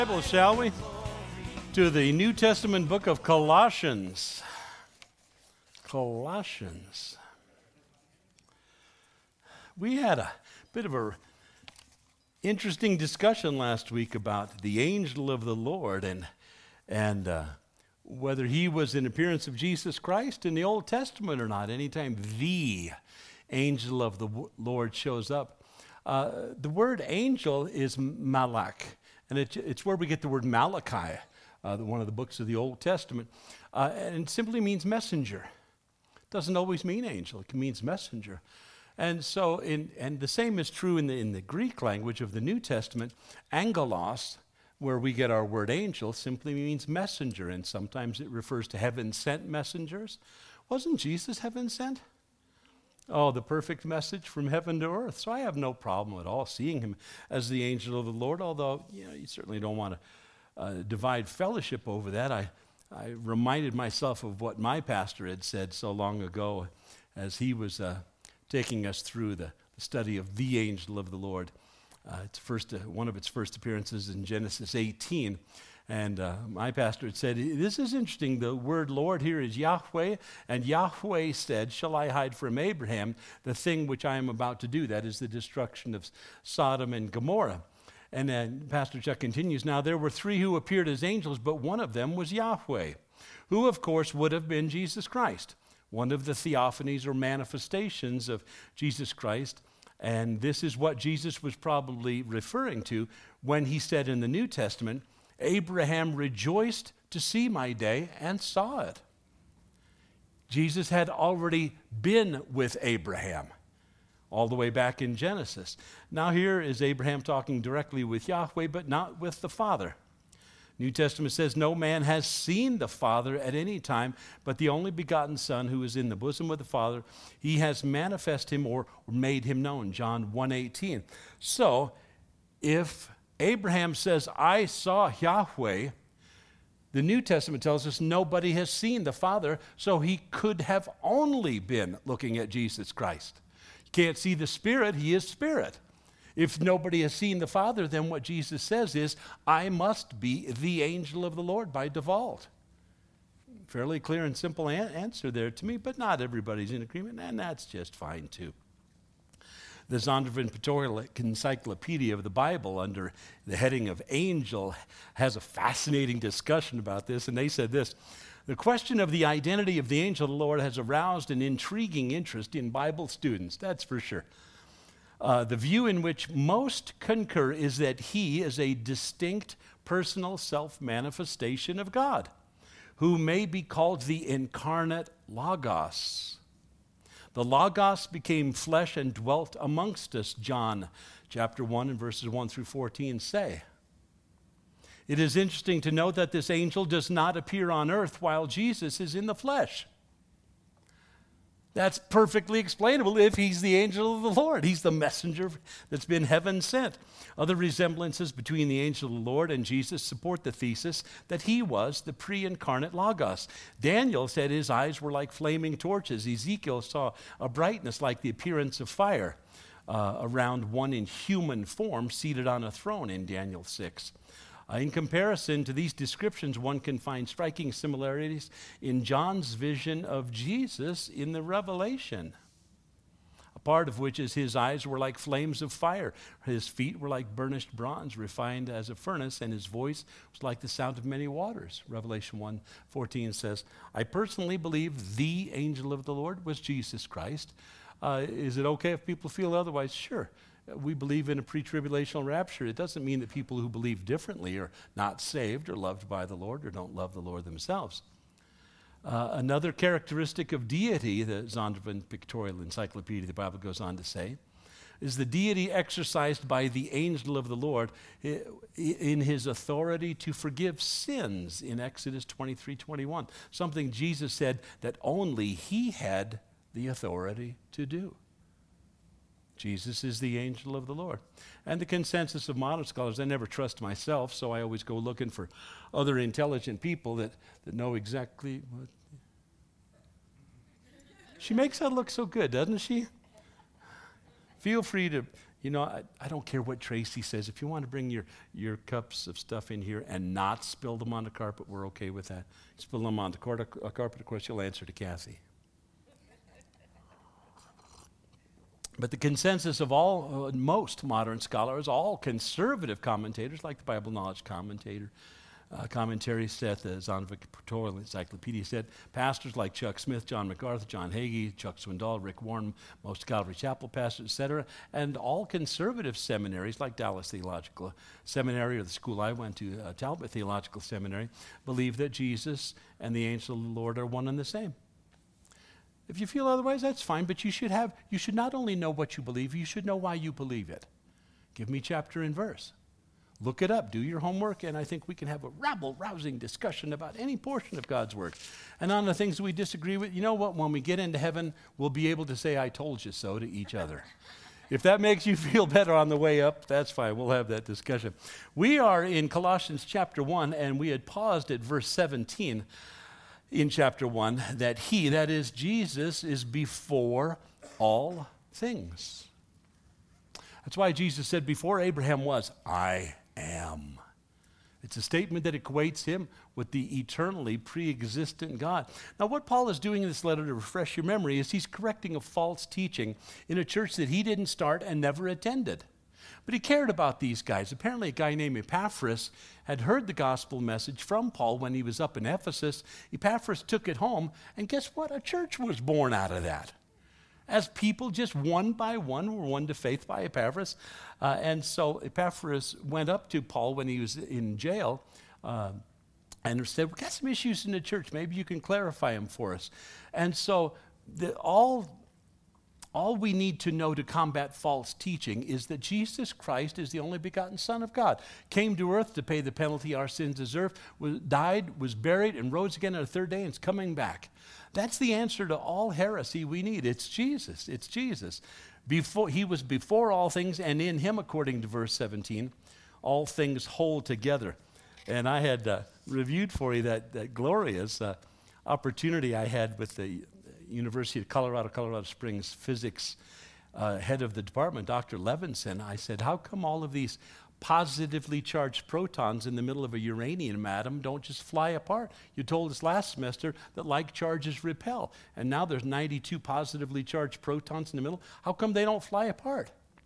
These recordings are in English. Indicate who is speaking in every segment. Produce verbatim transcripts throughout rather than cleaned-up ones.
Speaker 1: Bible, shall we? To the New Testament book of Colossians. Colossians. We had a bit of a interesting discussion last week about the angel of the Lord and and uh, whether he was an appearance of Jesus Christ in the Old Testament or not. Anytime the angel of the Lord shows up, uh, the word angel is malak. And it, it's where we get the word Malachi, uh, the, one of the books of the Old Testament. Uh, and it simply means messenger. It doesn't always mean angel. It means messenger. And so, in, and the same is true in the, in the Greek language of the New Testament. Angelos, where we get our word angel, simply means messenger. And sometimes it refers to heaven-sent messengers. Wasn't Jesus heaven-sent? Oh, the perfect message from heaven to earth. So I have no problem at all seeing him as the angel of the Lord, although you know, you certainly don't want to uh, divide fellowship over that. I, I reminded myself of what my pastor had said so long ago as he was uh, taking us through the, the study of the angel of the Lord. Uh, it's first, uh, one of its first appearances in Genesis eighteen. And uh, my pastor had said, this is interesting, the word Lord here is Yahweh, and Yahweh said, shall I hide from Abraham the thing which I am about to do, that is the destruction of Sodom and Gomorrah. And then Pastor Chuck continues, now there were three who appeared as angels, but one of them was Yahweh, who of course would have been Jesus Christ, one of the theophanies or manifestations of Jesus Christ. And this is what Jesus was probably referring to when he said in the New Testament, Abraham rejoiced to see my day and saw it. Jesus had already been with Abraham all the way back in Genesis. Now here is Abraham talking directly with Yahweh, but not with the Father. New Testament says, no man has seen the Father at any time, but the only begotten Son who is in the bosom of the Father, he has manifested him or made him known, John one eighteen. So, if Abraham says, I saw Yahweh, the New Testament tells us nobody has seen the Father, so he could have only been looking at Jesus Christ. You can't see the Spirit, he is Spirit. If nobody has seen the Father, then what Jesus says is, I must be the angel of the Lord by default. Fairly clear and simple an- answer there to me, but not everybody's in agreement, and that's just fine too. The Zondervan Pictorial Encyclopedia of the Bible, under the heading of angel, has a fascinating discussion about this, and they said this, the question of the identity of the angel of the Lord has aroused an intriguing interest in Bible students, that's for sure. Uh, the view in which most concur is that he is a distinct personal self-manifestation of God, who may be called the incarnate Logos. The Logos became flesh and dwelt amongst us, John chapter one and verses one through fourteen say. It is interesting to note that this angel does not appear on earth while Jesus is in the flesh. That's perfectly explainable if he's the angel of the Lord. He's the messenger that's been heaven sent. Other resemblances between the angel of the Lord and Jesus support the thesis that he was the pre-incarnate Logos. Daniel said his eyes were like flaming torches. Ezekiel saw a brightness like the appearance of fire uh, around one in human form seated on a throne in Daniel six. Uh, in comparison to these descriptions, one can find striking similarities in John's vision of Jesus in the Revelation, a part of which is his eyes were like flames of fire, his feet were like burnished bronze refined as a furnace, and his voice was like the sound of many waters. Revelation one fourteen says, I personally believe the angel of the Lord was Jesus Christ. Uh, is it okay if people feel otherwise? Sure. We believe in a pre-tribulational rapture. It doesn't mean that people who believe differently are not saved or loved by the Lord or don't love the Lord themselves. Uh, another characteristic of deity, the Zondervan Pictorial Encyclopedia of the Bible goes on to say, is the deity exercised by the angel of the Lord in his authority to forgive sins in Exodus twenty-three twenty-one, something Jesus said that only he had the authority to do. Jesus is the angel of the Lord. And the consensus of modern scholars, I never trust myself, so I always go looking for other intelligent people that, that know exactly what. She makes that look so good, doesn't she? Feel free to You know, I, I don't care what Tracy says. If you want to bring your, your cups of stuff in here and not spill them on the carpet, we're okay with that. Spill them on the car- uh, carpet, of course, you'll answer to Kathy. But the consensus of all, uh, most modern scholars, all conservative commentators, like the Bible Knowledge Commentator, uh, commentary said, the Zondervan Pictorial Encyclopedia said, pastors like Chuck Smith, John MacArthur, John Hagee, Chuck Swindoll, Rick Warren, most Calvary Chapel pastors, et cetera, and all conservative seminaries like Dallas Theological Seminary or the school I went to, uh, Talbot Theological Seminary, believe that Jesus and the angel of the Lord are one and the same. If you feel otherwise, that's fine, but you should have, you should not only know what you believe, you should know why you believe it. Give me chapter and verse. Look it up, do your homework, and I think we can have a rabble-rousing discussion about any portion of God's Word. And on the things we disagree with, you know what, when we get into heaven, we'll be able to say, I told you so to each other. If that makes you feel better on the way up, that's fine. We'll have that discussion. We are in Colossians chapter one, and we had paused at verse seventeen in chapter one, that he, that is Jesus, is before all things. That's why Jesus said, before Abraham was, I am. It's a statement that equates him with the eternally pre-existent God. Now, what Paul is doing in this letter, to refresh your memory, is he's correcting a false teaching in a church that he didn't start and never attended. But he cared about these guys. Apparently, a guy named Epaphras had heard the gospel message from Paul when he was up in Ephesus. Epaphras took it home, and guess what? A church was born out of that. As people just one by one were won to faith by Epaphras. Uh, and so Epaphras went up to Paul when he was in jail uh, and said, we've got some issues in the church. Maybe you can clarify them for us. And so the, all, all we need to know to combat false teaching is that Jesus Christ is the only begotten Son of God, came to earth to pay the penalty our sins deserve, was, died, was buried, and rose again on the third day and is coming back. That's the answer to all heresy we need. It's Jesus. It's Jesus. Before, he was before all things, and in him, according to verse seventeen, all things hold together. And I had uh, reviewed for you that, that glorious uh, opportunity I had with the University of Colorado, Colorado Springs physics uh, head of the department, Doctor Levinson. I said, how come all of these positively charged protons in the middle of a uranium atom don't just fly apart? You told us last semester that like charges repel, and now there's ninety-two positively charged protons in the middle. How come they don't fly apart?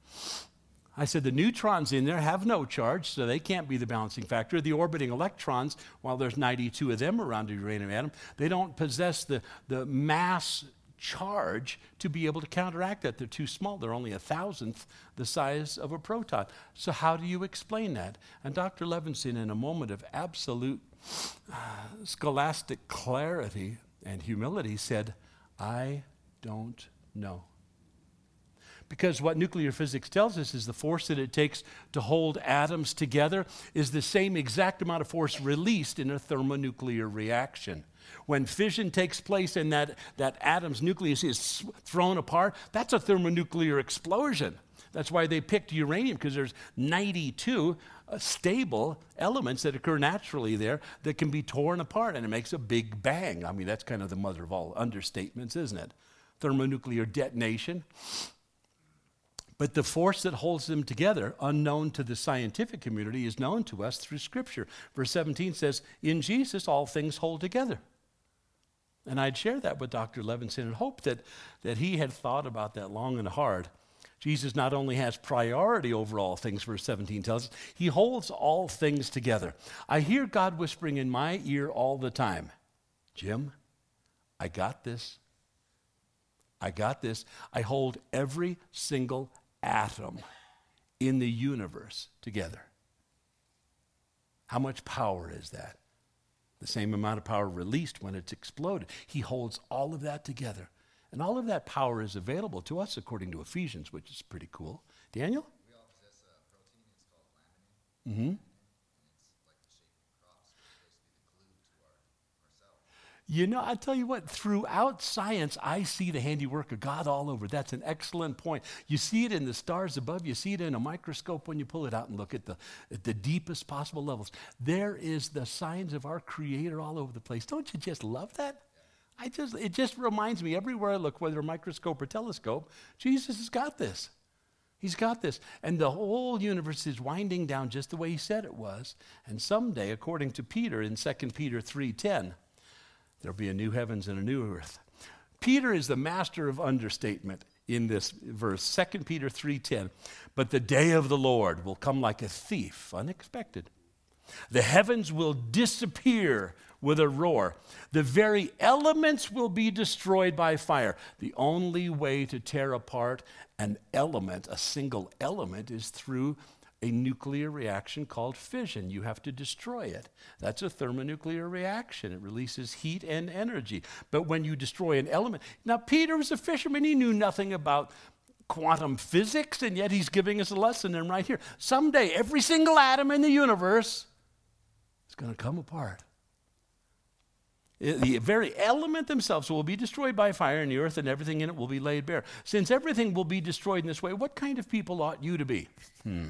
Speaker 1: I said the neutrons in there have no charge, so they can't be the balancing factor. The orbiting electrons, while there's ninety-two of them around a uranium atom, they don't possess the, the mass charge to be able to counteract that. They're too small. They're only a thousandth the size of a proton. So how do you explain that? And Doctor Levinson, in a moment of absolute uh, scholastic clarity and humility, said, I don't know. Because what nuclear physics tells us is the force that it takes to hold atoms together is the same exact amount of force released in a thermonuclear reaction. When fission takes place and that, that atom's nucleus is thrown apart, that's a thermonuclear explosion. That's why they picked uranium, because there's ninety-two uh, stable elements that occur naturally there that can be torn apart, and it makes a big bang. I mean, that's kind of the mother of all understatements, isn't it? Thermonuclear detonation. But the force that holds them together, unknown to the scientific community, is known to us through Scripture. Verse seventeen says, in Jesus all things hold together. And I'd share that with Doctor Levinson and hope that, that he had thought about that long and hard. Jesus not only has priority over all things, verse seventeen tells us, he holds all things together. I hear God whispering in my ear all the time, Jim, I got this. I got this. I hold every single atom in the universe together. How much power is that? The same amount of power released when it's exploded. He holds all of that together. And all of that power is available to us according to Ephesians, which is pretty cool. Daniel?
Speaker 2: We all possess a protein. It's called laminin.
Speaker 1: Mm-hmm.
Speaker 2: And it's like the shape of crops, which is basically the glue to our, our cells.
Speaker 1: You know, I tell you what, throughout science, I see the handiwork of God all over. That's an excellent point. You see it in the stars above. You see it in a microscope when you pull it out and look at the, at the deepest possible levels. There is the signs of our Creator all over the place. Don't you just love that? I just, it just reminds me everywhere I look, whether a microscope or telescope, Jesus has got this. He's got this. And the whole universe is winding down just the way he said it was. And someday, according to Peter in Second Peter three ten, there'll be a new heavens and a new earth. Peter is the master of understatement in this verse, Second Peter three ten. But the day of the Lord will come like a thief, unexpected. The heavens will disappear with a roar. The very elements will be destroyed by fire. The only way to tear apart an element, a single element, is through a nuclear reaction called fission. You have to destroy it. That's a thermonuclear reaction. It releases heat and energy. But when you destroy an element, now Peter was a fisherman. He knew nothing about quantum physics, and yet he's giving us a lesson in right here. Someday, every single atom in the universe is going to come apart. The very element themselves will be destroyed by fire, and the earth and everything in it will be laid bare. Since everything will be destroyed in this way, what kind of people ought you to be? Hmm.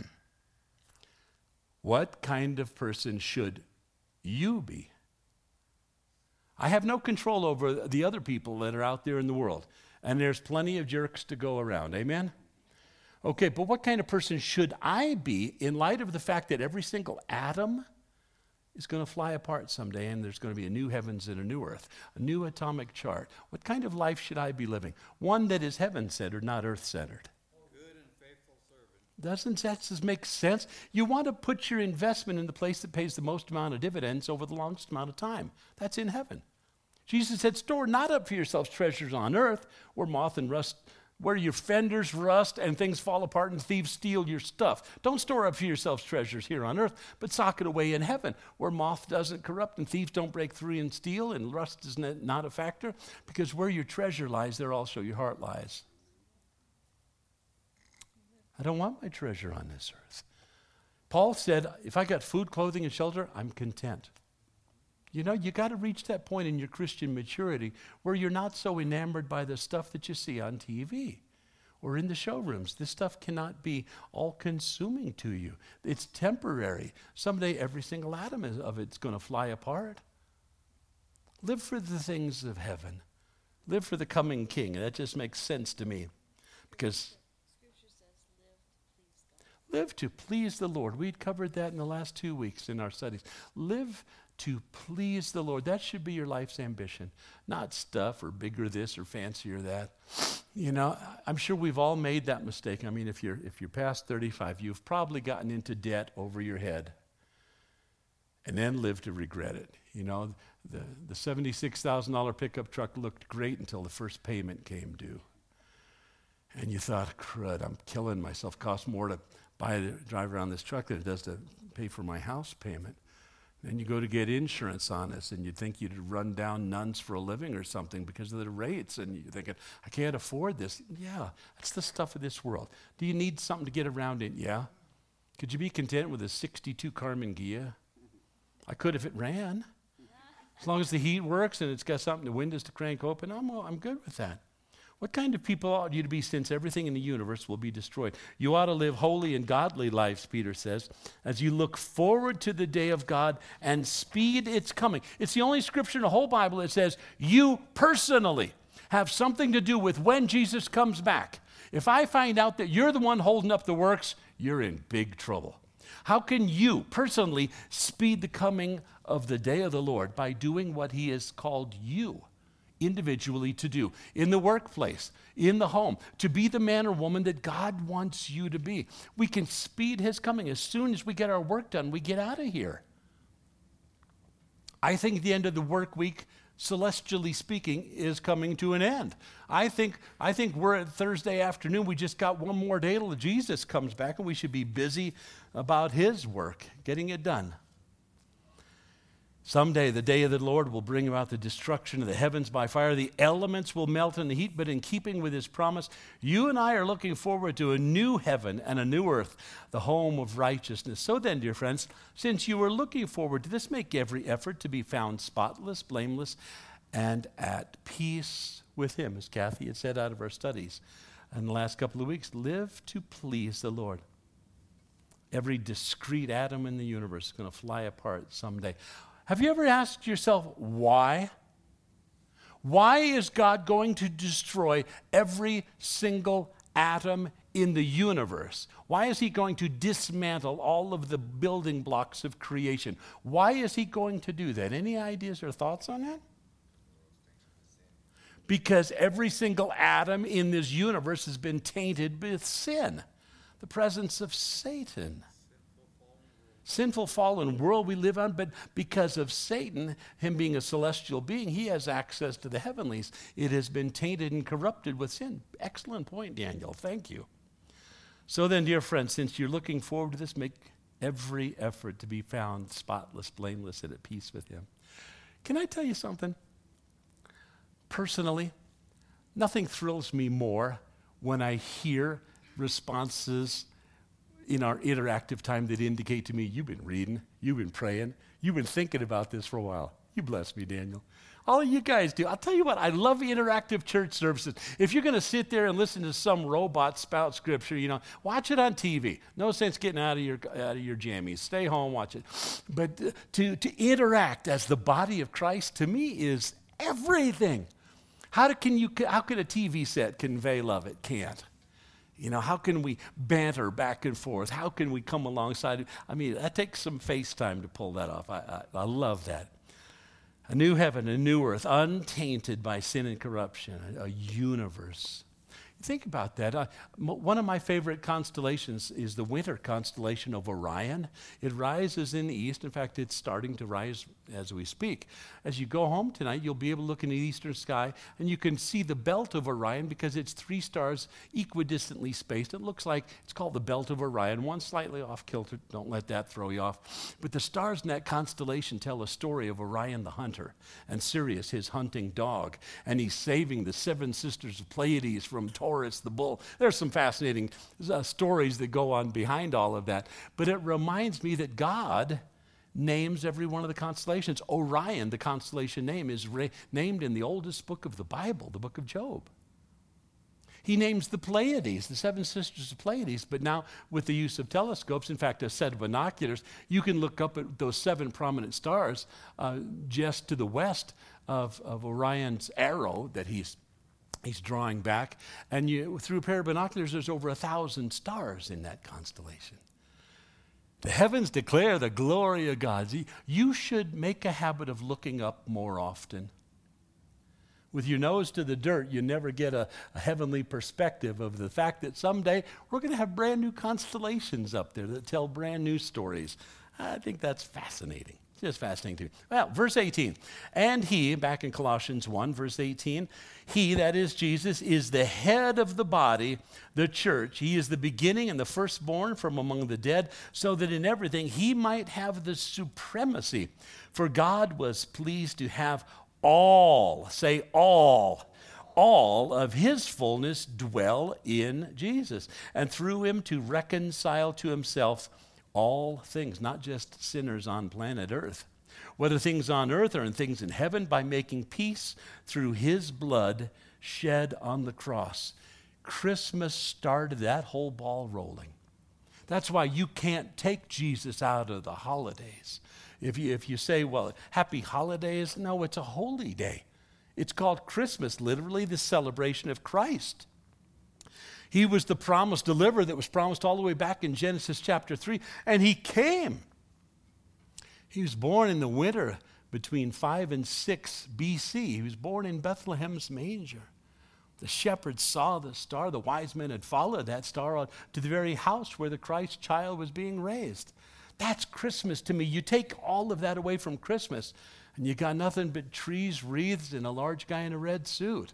Speaker 1: What kind of person should you be? I have no control over the other people that are out there in the world, and there's plenty of jerks to go around. Amen? Okay, but what kind of person should I be in light of the fact that every single atom is going to fly apart someday, and there's going to be a new heavens and a new earth, a new atomic chart? What kind of life should I be living? One that is heaven-centered, not earth-centered.
Speaker 3: Good and faithful servant.
Speaker 1: Doesn't that just make sense? You want to put your investment in the place that pays the most amount of dividends over the longest amount of time. That's in heaven. Jesus said, store not up for yourselves treasures on earth, where moth and rust, where your fenders rust and things fall apart and thieves steal your stuff. Don't store up for yourselves treasures here on earth, but sock it away in heaven, where moth doesn't corrupt and thieves don't break through and steal, and rust is not a factor, because where your treasure lies, there also your heart lies. I don't want my treasure on this earth. Paul said, if I got food, clothing, and shelter, I'm content. You know, you got to reach that point in your Christian maturity where you're not so enamored by the stuff that you see on T V or in the showrooms. This stuff cannot be all-consuming to you. It's temporary. Someday every single atom of it's going to fly apart. Live for the things of heaven. Live for the coming King. That just makes sense to me, because
Speaker 4: Scripture says live to please God.
Speaker 1: live to please the Lord. We'd covered that in the last two weeks in our studies. Live to please the Lord. That should be your life's ambition, not stuff or bigger this or fancier that. You know, I'm sure we've all made that mistake. I mean, if you're if you're past thirty-five, you've probably gotten into debt over your head and then lived to regret it. You know, the, the seventy-six thousand dollars pickup truck looked great until the first payment came due. And you thought, crud, I'm killing myself. Costs more to buy the drive around this truck than it does to pay for my house payment. Then you go to get insurance on this, and you think you'd run down nuns for a living or something because of the rates, and you're thinking, I can't afford this. Yeah, that's the stuff of this world. Do you need something to get around in? Yeah. Could you be content with a sixty-two Carmen Ghia? I could if it ran. As long as the heat works and it's got something, the windows to crank open, I'm, I'm good with that. What kind of people ought you to be, since everything in the universe will be destroyed? You ought to live holy and godly lives, Peter says, as you look forward to the day of God and speed its coming. It's the only scripture in the whole Bible that says you personally have something to do with when Jesus comes back. If I find out that you're the one holding up the works, you're in big trouble. How can you personally speed the coming of the day of the Lord? By doing what he has called you individually to do, in the workplace, in the home, to be the man or woman that God wants you to be. We can speed his coming. As soon as we get our work done, we get out of here. I think the end of the work week, celestially speaking, is coming to an end. I think I think we're at Thursday afternoon. We just got one more day till Jesus comes back, and we should be busy about his work, getting it done. Someday, the day of the Lord will bring about the destruction of the heavens by fire. The elements will melt in the heat, but in keeping with his promise, you and I are looking forward to a new heaven and a new earth, the home of righteousness. So then, dear friends, since you are looking forward to this, make every effort to be found spotless, blameless, and at peace with him, as Kathy had said out of our studies in the last couple of weeks. Live to please the Lord. Every discrete atom in the universe is going to fly apart someday. Have you ever asked yourself why? Why is God going to destroy every single atom in the universe? Why is he going to dismantle all of the building blocks of creation? Why is he going to do that? Any ideas or thoughts on that? Because every single atom in this universe has been tainted with sin, the presence of Satan. Sinful fallen world we live on, but because of Satan, him being a celestial being, he has access to the heavenlies. It has been tainted and corrupted with sin. Excellent point, Daniel. Thank you. So then, dear friends, since you're looking forward to this, make every effort to be found spotless, blameless, and at peace with him. Can I tell you something? Personally, nothing thrills me more when I hear responses in our interactive time that indicate to me, you've been reading, you've been praying, you've been thinking about this for a while. You bless me, Daniel. All of you guys do. I'll tell you what, I love interactive church services. If you're going to sit there and listen to some robot spout scripture, you know, watch it on T V. No sense getting out of your out of your jammies. Stay home, watch it. But uh, to, to interact as the body of Christ, to me, is everything. How do, can you, how can a T V set convey love? It can't. You know, how can we banter back and forth? How can we come alongside? I mean, that takes some FaceTime to pull that off. I, I, I love that. A new heaven, a new earth, untainted by sin and corruption, a, a universe. Think about that. Uh, m- one of my favorite constellations is the winter constellation of Orion. It rises in the east. In fact, it's starting to rise as we speak. As you go home tonight, you'll be able to look in the eastern sky, and you can see the belt of Orion because it's three stars equidistantly spaced. It looks like it's called the belt of Orion. One slightly off kilter. Don't let that throw you off. But the stars in that constellation tell a story of Orion the hunter and Sirius, his hunting dog, and he's saving the seven sisters of Pleiades from Taurus the bull. There's some fascinating uh, stories that go on behind all of that. But it reminds me that God names every one of the constellations. Orion, the constellation name, is ra- named in the oldest book of the Bible, the book of Job. He names the Pleiades, the seven sisters of Pleiades, but now with the use of telescopes, in fact, a set of binoculars, you can look up at those seven prominent stars uh, just to the west of, of Orion's arrow that he's He's drawing back, and you, through a pair of binoculars, there's over a thousand stars in that constellation. The heavens declare the glory of God. You should make a habit of looking up more often. With your nose to the dirt, you never get a, a heavenly perspective of the fact that someday we're going to have brand new constellations up there that tell brand new stories. I think that's fascinating. It's just fascinating to me. Well, verse eighteen. And he, back in Colossians one, verse eighteen, he, that is Jesus, is the head of the body, the church. He is the beginning and the firstborn from among the dead, so that in everything he might have the supremacy. For God was pleased to have all, say all, all of his fullness dwell in Jesus, and through him to reconcile to himself all things, not just sinners on planet Earth, whether things on earth or in things in heaven, by making peace through his blood shed on the cross. Christmas started that whole ball rolling. That's why you can't take Jesus out of the holidays. If you, if you say, well, happy holidays, no, it's a holy day. It's called Christmas, literally the celebration of Christ. He was the promised deliverer that was promised all the way back in Genesis chapter three, and he came. He was born in the winter between five and six B C. He was born in Bethlehem's manger. The shepherds saw the star. The wise men had followed that star to the very house where the Christ child was being raised. That's Christmas to me. You take all of that away from Christmas, and you got nothing but trees, wreaths, and a large guy in a red suit.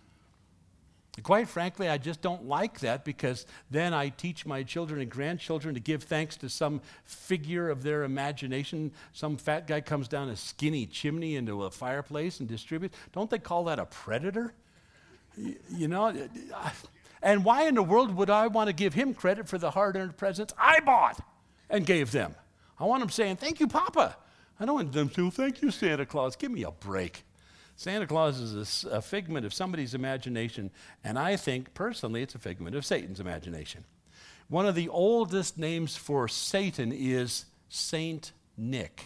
Speaker 1: Quite frankly, I just don't like that, because then I teach my children and grandchildren to give thanks to some figure of their imagination. Some fat guy comes down a skinny chimney into a fireplace and distributes. Don't they call that a predator? You, you know, and why in the world would I want to give him credit for the hard-earned presents I bought and gave them? I want them saying, thank you, Papa. I don't want them to, thank you, Santa Claus. Give me a break. Santa Claus is a, a figment of somebody's imagination, and I think, personally, it's a figment of Satan's imagination. One of the oldest names for Satan is Saint Nick.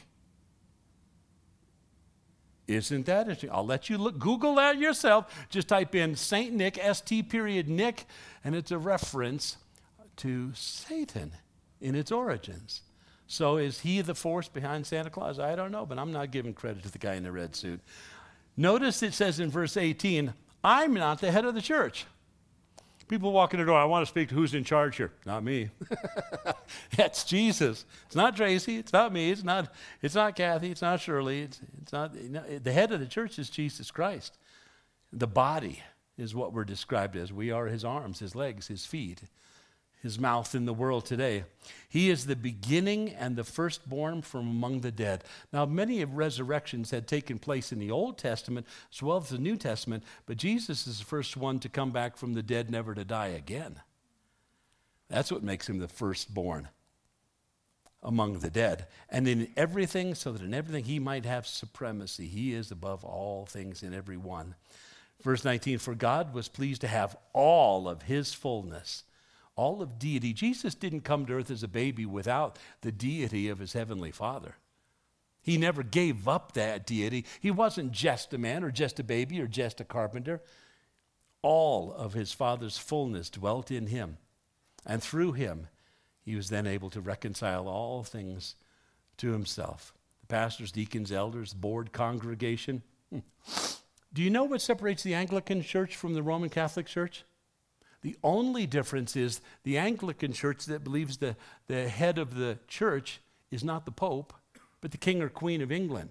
Speaker 1: Isn't that interesting? I'll let you look, Google that yourself. Just type in Saint Nick, S T period Nick, and it's a reference to Satan in its origins. So is he the force behind Santa Claus? I don't know, but I'm not giving credit to the guy in the red suit. Notice it says in verse eighteen, I'm not the head of the church. People walk in the door, I want to speak to who's in charge here. Not me. That's Jesus. It's not Tracy. It's not me. It's not, it's not Kathy. It's not Shirley. It's, it's not, the head of the church is Jesus Christ. The body is what we're described as. We are his arms, his legs, his feet, his mouth in the world today. He is the beginning and the firstborn from among the dead. Now, many of resurrections had taken place in the Old Testament as well as the New Testament, but Jesus is the first one to come back from the dead, never to die again. That's what makes him the firstborn among the dead. And in everything, so that in everything he might have supremacy. He is above all things in every one. Verse nineteen, for God was pleased to have all of his fullness, all of deity. Jesus didn't come to earth as a baby without the deity of his heavenly Father. He never gave up that deity. He wasn't just a man or just a baby or just a carpenter. All of his Father's fullness dwelt in him. And through him, he was then able to reconcile all things to himself. The pastors, deacons, elders, board, congregation. Hmm. Do you know what separates the Anglican Church from the Roman Catholic Church? The only difference is the Anglican Church that believes the, the head of the church is not the Pope, but the King or Queen of England.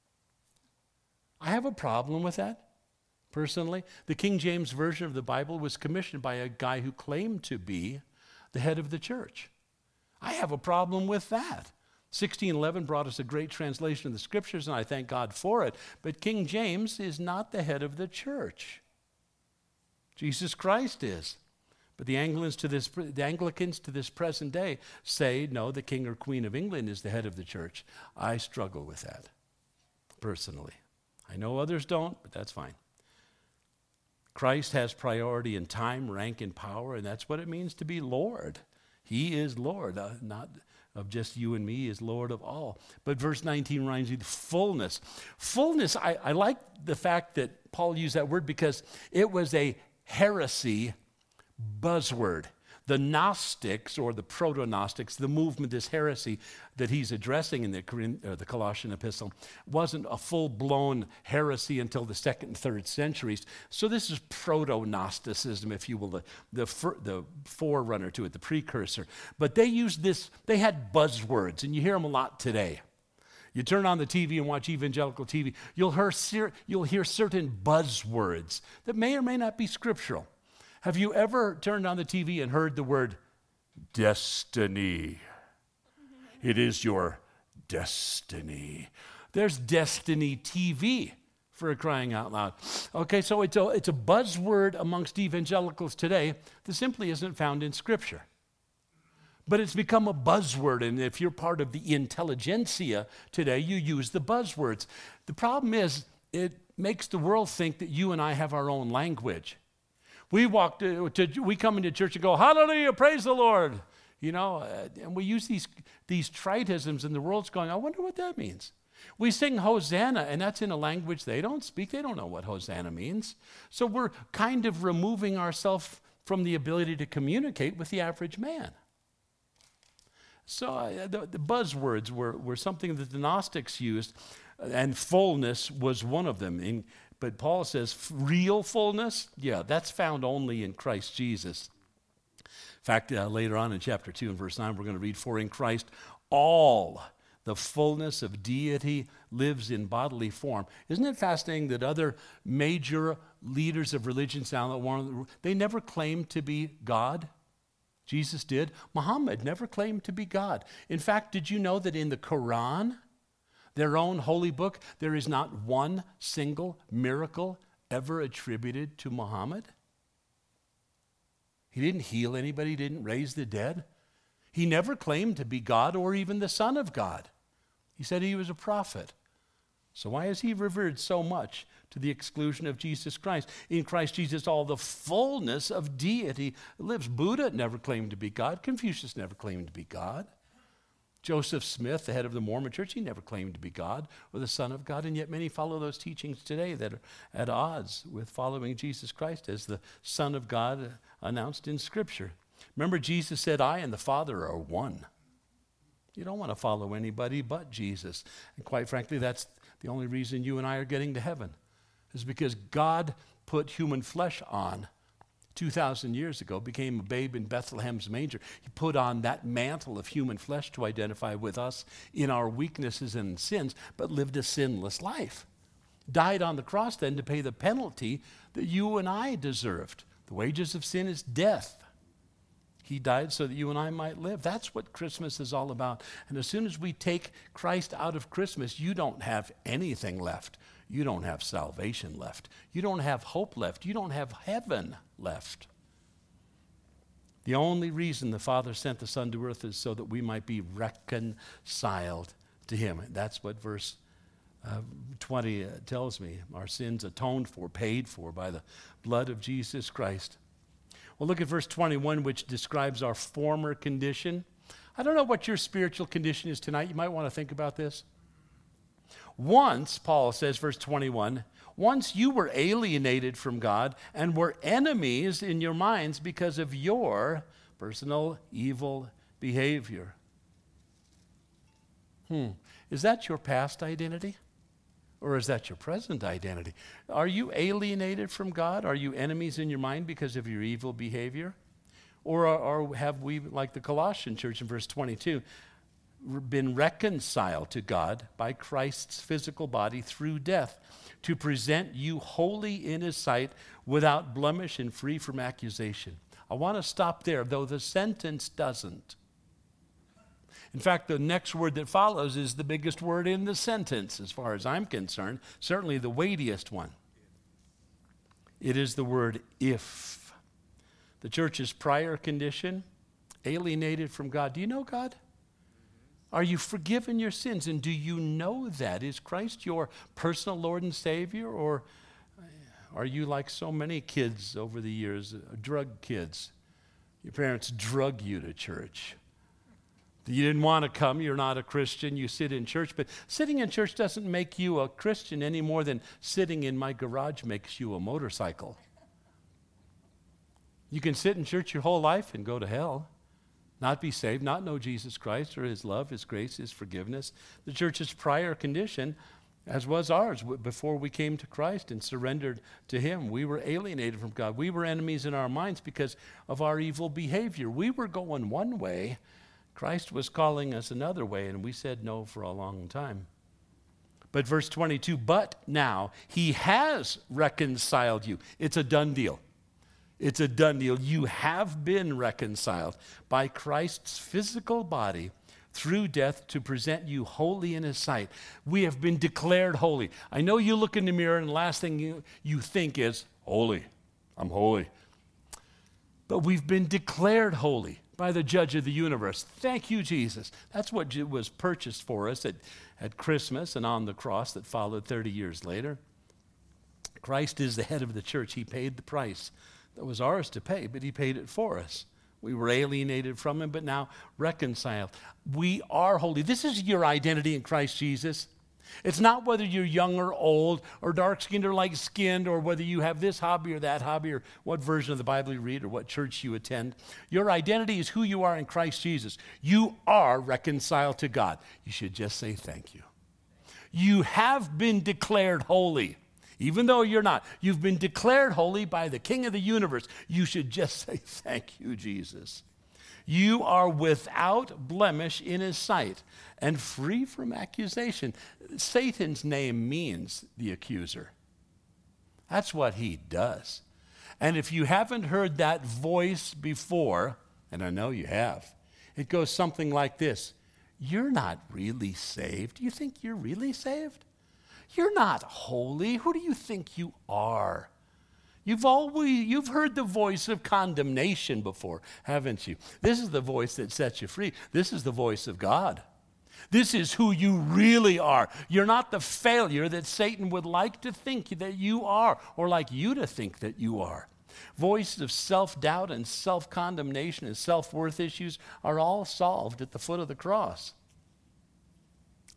Speaker 1: I have a problem with that, personally. The King James Version of the Bible was commissioned by a guy who claimed to be the head of the church. I have a problem with that. sixteen eleven brought us a great translation of the Scriptures, and I thank God for it. But King James is not the head of the church. Jesus Christ is. But the Anglicans to this, the Anglicans to this present day say, no, the King or Queen of England is the head of the church. I struggle with that, personally. I know others don't, but that's fine. Christ has priority in time, rank, and power, and that's what it means to be Lord. He is Lord, uh, not of just you and me, he is Lord of all. But verse nineteen reminds you of fullness. Fullness, I, I like the fact that Paul used that word because it was a heresy buzzword. The Gnostics, or the Proto-Gnostics, the movement, this heresy that he's addressing in the, uh, the Colossian epistle, wasn't a full-blown heresy until the second and third centuries. So this is Proto-Gnosticism, if you will, the, the, for, the forerunner to it, the precursor. But they used this, they had buzzwords, and you hear them a lot today. You turn on the T V and watch evangelical T V, you'll hear, you'll hear certain buzzwords that may or may not be scriptural. Have you ever turned on the T V and heard the word destiny? It is your destiny. There's Destiny T V, for crying out loud. Okay, so it's a, it's a buzzword amongst evangelicals today that simply isn't found in Scripture. But it's become a buzzword, and if you're part of the intelligentsia today, you use the buzzwords. The problem is, it makes the world think that you and I have our own language. We walk to, to we come into church and go, hallelujah, praise the Lord. You know, uh, and we use these, these tritisms, and the world's going, I wonder what that means. We sing Hosanna, and that's in a language they don't speak. They don't know what Hosanna means. So we're kind of removing ourselves from the ability to communicate with the average man. So uh, the, the buzzwords were, were something that the Gnostics used, and fullness was one of them. In, but Paul says real fullness, yeah, that's found only in Christ Jesus. In fact, uh, later on in chapter two and verse nine, we're going to read, for in Christ all the fullness of deity lives in bodily form. Isn't it fascinating that other major leaders of religions now that want, they never claimed to be God? Jesus did. Muhammad never claimed to be God. In fact, did you know that in the Quran, their own holy book, there is not one single miracle ever attributed to Muhammad? He didn't heal anybody, he didn't raise the dead. He never claimed to be God or even the Son of God. He said he was a prophet. So why is he revered so much to the exclusion of Jesus Christ? In Christ Jesus, all the fullness of deity lives. Buddha never claimed to be God. Confucius never claimed to be God. Joseph Smith, the head of the Mormon church, he never claimed to be God or the Son of God, and yet many follow those teachings today that are at odds with following Jesus Christ as the Son of God announced in Scripture. Remember, Jesus said, I and the Father are one. You don't want to follow anybody but Jesus. And quite frankly, that's the only reason you and I are getting to heaven, is because God put human flesh on two thousand years ago, became a babe in Bethlehem's manger. He put on that mantle of human flesh to identify with us in our weaknesses and sins, but lived a sinless life. Died on the cross then to pay the penalty that you and I deserved. The wages of sin is death. He died so that you and I might live. That's what Christmas is all about. And as soon as we take Christ out of Christmas, you don't have anything left. You don't have salvation left. You don't have hope left. You don't have heaven left. The only reason the Father sent the Son to earth is so that we might be reconciled to him. That's what verse uh, twenty uh, tells me. Our sins atoned for, paid for by the blood of Jesus Christ. Well, look at verse twenty-one, which describes our former condition. I don't know what your spiritual condition is tonight. You might want to think about this. Once, Paul says, verse twenty-one, once you were alienated from God and were enemies in your minds because of your personal evil behavior. Hmm. Is that your past identity? Or is that your present identity? Are you alienated from God? Are you enemies in your mind because of your evil behavior? Or, are, or have we, like the Colossian church in verse twenty-two, been reconciled to God by Christ's physical body through death to present you holy in his sight, without blemish and free from accusation? I want to stop there, though the sentence doesn't. In fact, the next word that follows is the biggest word in the sentence, as far as I'm concerned, certainly the weightiest one. It is the word if. The church's prior condition, alienated from God. Do you know God? Are you forgiven your sins? And do you know that? Is Christ your personal Lord and Savior? Or are you like so many kids over the years, drug kids? Your parents drug you to church. You didn't want to come, you're not a Christian, you sit in church. But sitting in church doesn't make you a Christian any more than sitting in my garage makes you a motorcycle. You can sit in church your whole life and go to hell, not be saved, not know Jesus Christ or his love, his grace, his forgiveness. The church's prior condition, as was ours before we came to Christ and surrendered to him, we were alienated from God. We were enemies in our minds because of our evil behavior. We were going one way. Christ was calling us another way, and we said no for a long time. But verse twenty-two, but now he has reconciled you. It's a done deal. It's a done deal. You have been reconciled by Christ's physical body through death to present you holy in his sight. We have been declared holy. I know you look in the mirror and the last thing you, you think is, holy, I'm holy. But we've been declared holy by the judge of the universe. Thank you, Jesus. That's what was purchased for us at, at Christmas and on the cross that followed thirty years later. Christ is the head of the church. He paid the price that was ours to pay, but he paid it for us. We were alienated from him, but now reconciled. We are holy. This is your identity in Christ Jesus. It's not whether you're young or old or dark-skinned or light-skinned or whether you have this hobby or that hobby or what version of the Bible you read or what church you attend. Your identity is who you are in Christ Jesus. You are reconciled to God. You should just say thank you. You have been declared holy. Even though you're not, you've been declared holy by the King of the universe. You should just say thank you, Jesus. You are without blemish in his sight and free from accusation. Satan's name means the accuser. That's what he does. And if you haven't heard that voice before, and I know you have, it goes something like this. You're not really saved. Do you think you're really saved? You're not holy. Who do you think you are? You've always, you've heard the voice of condemnation before, haven't you? This is the voice that sets you free. This is the voice of God. This is who you really are. You're not the failure that Satan would like to think that you are, or like you to think that you are. Voices of self-doubt and self-condemnation and self-worth issues are all solved at the foot of the cross.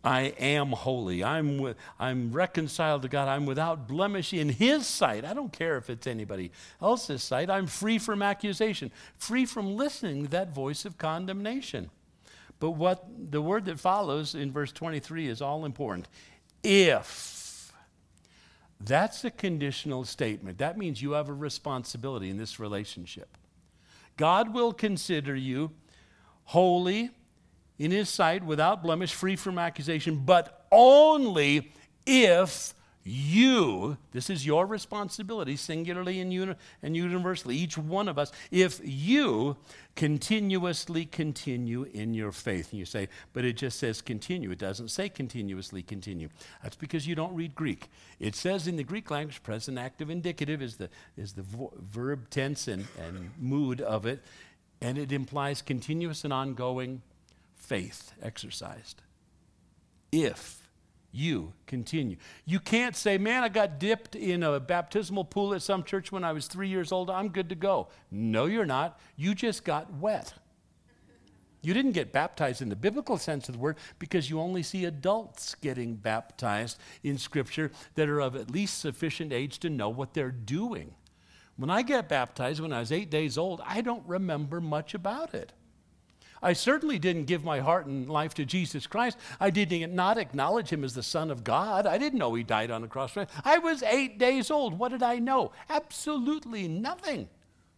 Speaker 1: I am holy. I'm, wi- I'm reconciled to God. I'm without blemish in His sight. I don't care if it's anybody else's sight. I'm free from accusation, free from listening to that voice of condemnation. But what the word that follows in verse twenty-three is all important. If. That's a conditional statement. That means you have a responsibility in this relationship. God will consider you holy in His sight, without blemish, free from accusation, but only if you, this is your responsibility, singularly and, uni- and universally, each one of us, if you continuously continue in your faith. And you say, but it just says continue. It doesn't say continuously continue. That's because you don't read Greek. It says in the Greek language, present active indicative is the, is the vo- verb tense and, and mood of it, and it implies continuous and ongoing faith exercised. If you continue. You can't say, man, I got dipped in a baptismal pool at some church when I was three years old. I'm good to go. No, you're not. You just got wet. You didn't get baptized in the biblical sense of the word because you only see adults getting baptized in Scripture that are of at least sufficient age to know what they're doing. When I got baptized when I was eight days old, I don't remember much about it. I certainly didn't give my heart and life to Jesus Christ. I did not acknowledge Him as the Son of God. I didn't know He died on the cross. I was eight days old. What did I know? Absolutely nothing.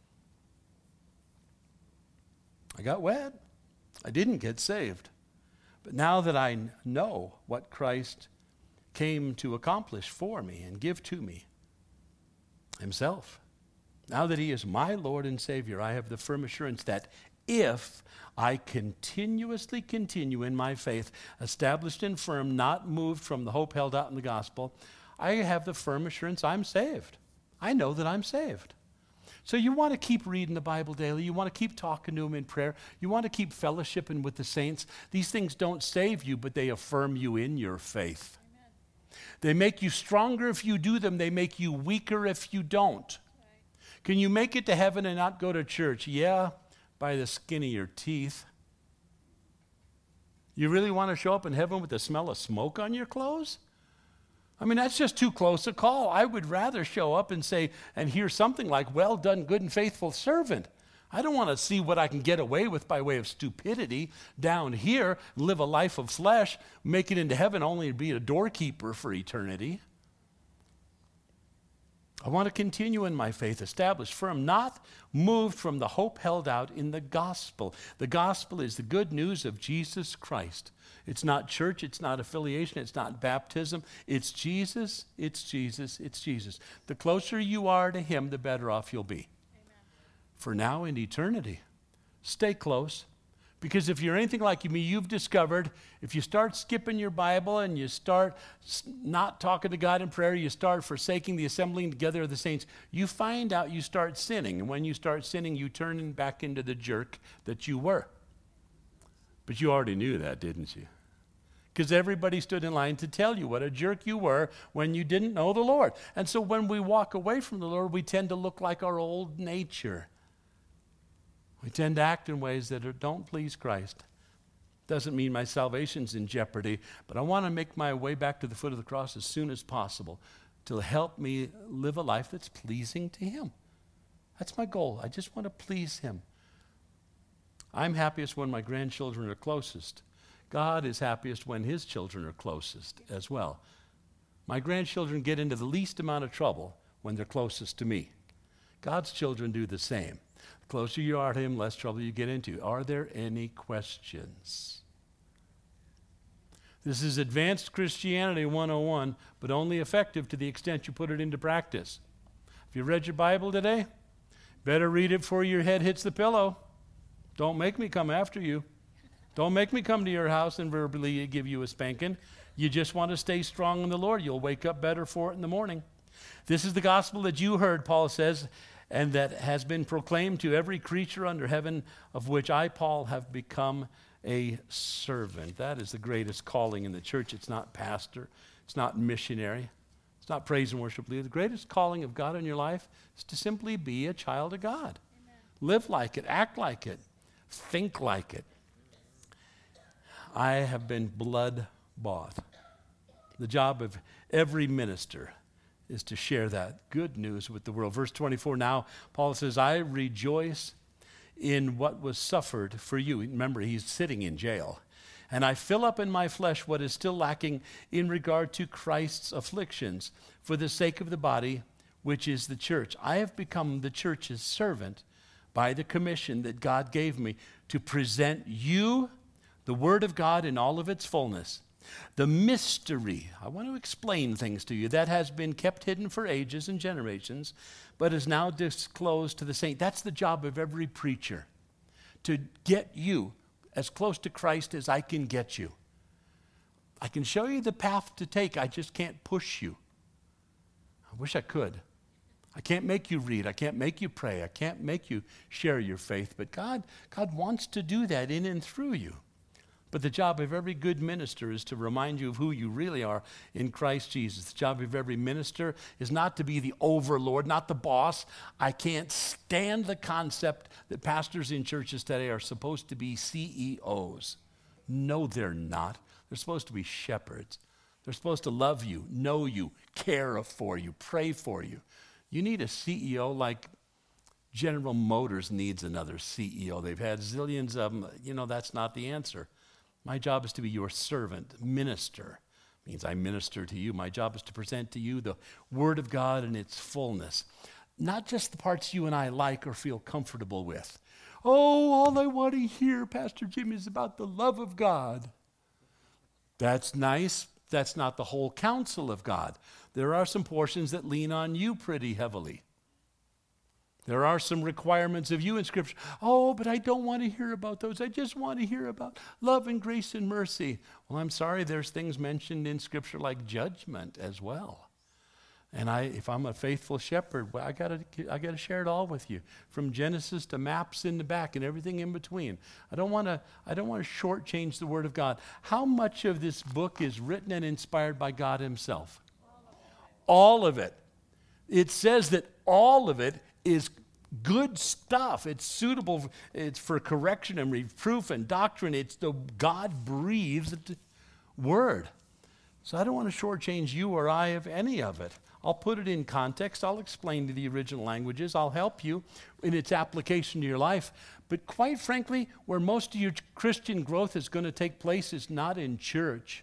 Speaker 1: I got wet. I didn't get saved. But now that I know what Christ came to accomplish for me and give to me Himself, now that He is my Lord and Savior, I have the firm assurance that if I continuously continue in my faith, established and firm, not moved from the hope held out in the gospel, I have the firm assurance I'm saved. I know that I'm saved. So you want to keep reading the Bible daily. You want to keep talking to Him in prayer. You want to keep fellowshipping with the saints. These things don't save you, but they affirm you in your faith. Amen. They make you stronger if you do them. They make you weaker if you don't. Right. Can you make it to heaven and not go to church? Yeah. By the skin of your teeth. You really want to show up in heaven with the smell of smoke on your clothes? I mean, that's just too close a call. I would rather show up and say, and hear something like, well done, good and faithful servant. I don't want to see what I can get away with by way of stupidity down here, live a life of flesh, make it into heaven only to be a doorkeeper for eternity. I want to continue in my faith, established, firm, not moved from the hope held out in the gospel. The gospel is the good news of Jesus Christ. It's not church, it's not affiliation, it's not baptism. It's Jesus, it's Jesus, it's Jesus. The closer you are to Him, the better off you'll be. Amen. For now and eternity, stay close. Because if you're anything like me, you've discovered if you start skipping your Bible and you start not talking to God in prayer, you start forsaking the assembling together of the saints, you find out you start sinning. And when you start sinning, you turn back into the jerk that you were. But you already knew that, didn't you? Because everybody stood in line to tell you what a jerk you were when you didn't know the Lord. And so when we walk away from the Lord, we tend to look like our old nature. We tend to act in ways that are, don't please Christ. Doesn't mean my salvation's in jeopardy, but I want to make my way back to the foot of the cross as soon as possible to help me live a life that's pleasing to Him. That's my goal. I just want to please Him. I'm happiest when my grandchildren are closest. God is happiest when His children are closest as well. My grandchildren get into the least amount of trouble when they're closest to me. God's children do the same. The closer you are to Him, less trouble you get into. Are there any questions? This is advanced Christianity one oh one, but only effective to the extent you put it into practice. If you read your Bible today, better read it before your head hits the pillow. Don't make me come after you. Don't make me come to your house and verbally give you a spanking. You just want to stay strong in the Lord. You'll wake up better for it in the morning. This is the gospel that you heard, Paul says, and that has been proclaimed to every creature under heaven, of which I, Paul, have become a servant. That is the greatest calling in the church. It's not pastor. It's not missionary. It's not praise and worship leader. The greatest calling of God in your life is to simply be a child of God. Amen. Live like it. Act like it. Think like it. I have been blood bought. The job of every minister is to share that good news with the world. Verse twenty-four, now Paul says, I rejoice in what was suffered for you. Remember, he's sitting in jail. And I fill up in my flesh what is still lacking in regard to Christ's afflictions for the sake of the body, which is the church. I have become the church's servant by the commission that God gave me to present you the word of God in all of its fullness. The mystery, I want to explain things to you, that has been kept hidden for ages and generations, but is now disclosed to the saint. That's the job of every preacher, to get you as close to Christ as I can get you. I can show you the path to take, I just can't push you. I wish I could. I can't make you read, I can't make you pray, I can't make you share your faith, but God, God wants to do that in and through you. But the job of every good minister is to remind you of who you really are in Christ Jesus. The job of every minister is not to be the overlord, not the boss. I can't stand the concept that pastors in churches today are supposed to be C E Os. No, they're not. They're supposed to be shepherds. They're supposed to love you, know you, care for you, pray for you. You need a C E O like General Motors needs another C E O. They've had zillions of them. You know, that's not the answer. My job is to be your servant, minister. Means I minister to you. My job is to present to you the Word of God in its fullness. Not just the parts you and I like or feel comfortable with. Oh, all I want to hear, Pastor Jim, is about the love of God. That's nice. That's not the whole counsel of God. There are some portions that lean on you pretty heavily. There are some requirements of you in Scripture. Oh, but I don't want to hear about those. I just want to hear about love and grace and mercy. Well, I'm sorry, there's things mentioned in Scripture like judgment as well. And I, if I'm a faithful shepherd, well, I gotta, I gotta share it all with you, from Genesis to maps in the back and everything in between. I don't want to, I don't want to shortchange the Word of God. How much of this book is written and inspired by God Himself? All of it. It says that all of it is good stuff. It's suitable. It's for correction and reproof and doctrine. It's the God-breathed word. So I don't want to shortchange you or I of any of it. I'll put it in context. I'll explain to the original languages. I'll help you in its application to your life. But quite frankly, where most of your Christian growth is going to take place is not in church.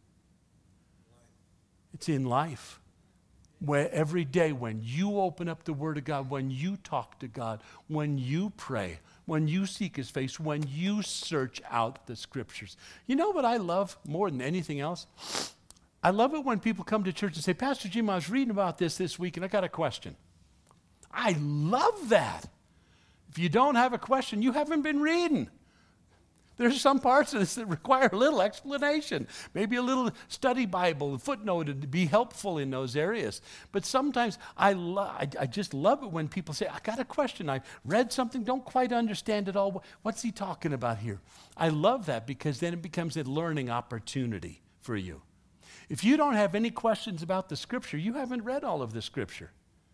Speaker 1: It's in life. Where every day when you open up the Word of God, when you talk to God, when you pray, when you seek His face, when you search out the Scriptures. You know what I love more than anything else? I love it when people come to church and say, Pastor Jim, I was reading about this this week and I got a question. I love that. If you don't have a question, you haven't been reading. There's some parts of this that require a little explanation, maybe a little study Bible, footnote to be helpful in those areas. But sometimes I, lo- I, I just love it when people say, I got a question. I read something, don't quite understand it all. What's he talking about here? I love that because then it becomes a learning opportunity for you. If you don't have any questions about the Scripture, you haven't read all of the Scripture.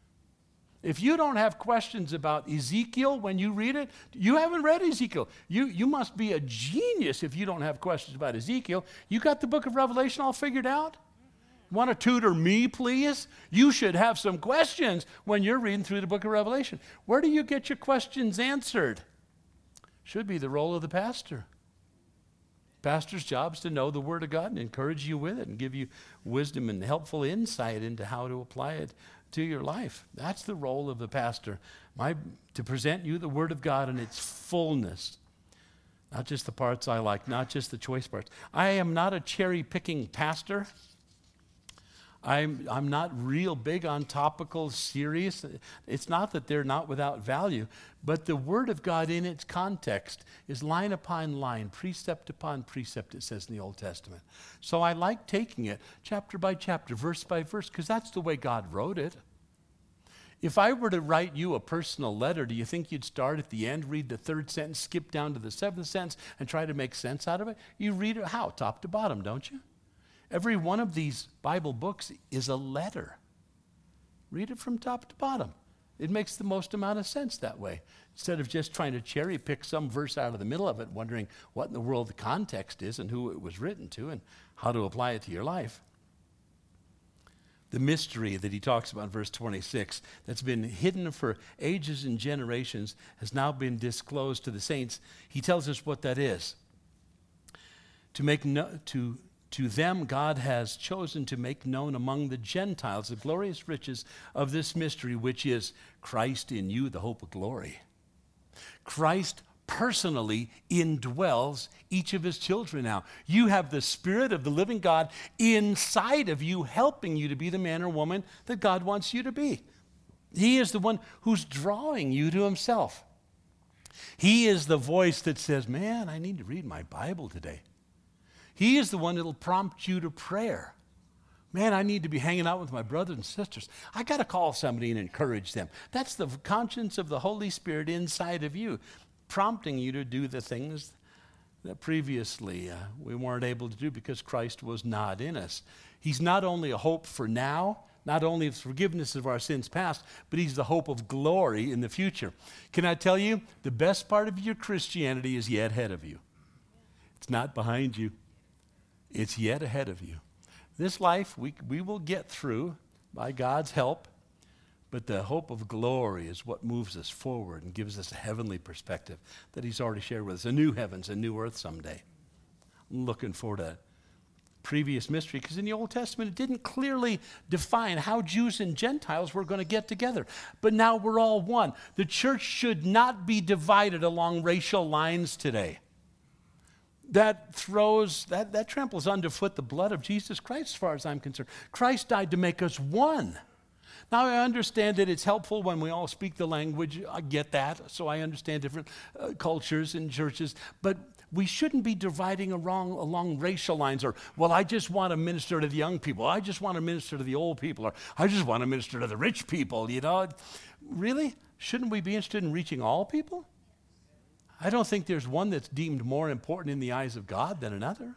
Speaker 1: If you don't have questions about Ezekiel when you read it, you haven't read Ezekiel. You, you must be a genius if you don't have questions about Ezekiel. You got the book of Revelation all figured out? Want to tutor me, please? You should have some questions when you're reading through the book of Revelation. Where do you get your questions answered? Should be the role of the pastor. Pastor's job is to know the Word of God and encourage you with it and give you wisdom and helpful insight into how to apply it to your life. That's the role of the pastor. My, to present you the Word of God in its fullness. Not just the parts I like, not just the choice parts. I am not a cherry-picking pastor. I'm, I'm not real big on topical series. It's not that they're not without value, but the Word of God in its context is line upon line, precept upon precept, it says in the Old Testament. So I like taking it chapter by chapter, verse by verse, because that's the way God wrote it. If I were to write you a personal letter, do you think you'd start at the end, read the third sentence, skip down to the seventh sentence, and try to make sense out of it? You read it how? Top to bottom, don't you? Every one of these Bible books is a letter. Read it from top to bottom. It makes the most amount of sense that way. Instead of just trying to cherry pick some verse out of the middle of it, wondering what in the world the context is and who it was written to and how to apply it to your life. The mystery that he talks about in verse twenty-six, that's been hidden for ages and generations, has now been disclosed to the saints. He tells us what that is. To make no, to To them, God has chosen to make known among the Gentiles the glorious riches of this mystery, which is Christ in you, the hope of glory. Christ personally indwells each of his children now. You have the Spirit of the living God inside of you, helping you to be the man or woman that God wants you to be. He is the one who's drawing you to himself. He is the voice that says, man, I need to read my Bible today. He is the one that will prompt you to prayer. Man, I need to be hanging out with my brothers and sisters. I got to call somebody and encourage them. That's the conscience of the Holy Spirit inside of you, prompting you to do the things that previously uh, we weren't able to do because Christ was not in us. He's not only a hope for now, not only the forgiveness of our sins past, but he's the hope of glory in the future. Can I tell you, the best part of your Christianity is yet ahead of you. It's not behind you. It's yet ahead of you. This life we, we will get through by God's help, but the hope of glory is what moves us forward and gives us a heavenly perspective that he's already shared with us, a new heavens, a new earth someday. I'm looking forward to that previous mystery, because in the Old Testament it didn't clearly define how Jews and Gentiles were going to get together. But now we're all one. The church should not be divided along racial lines today. That throws, that, that tramples underfoot the blood of Jesus Christ, as far as I'm concerned. Christ died to make us one. Now, I understand that it's helpful when we all speak the language. I get that, so I understand different uh, cultures and churches. But we shouldn't be dividing along, along racial lines, or, well, I just want to minister to the young people. I just want to minister to the old people, or I just want to minister to the rich people, you know. Really? Shouldn't we be interested in reaching all people? I don't think there's one that's deemed more important in the eyes of God than another.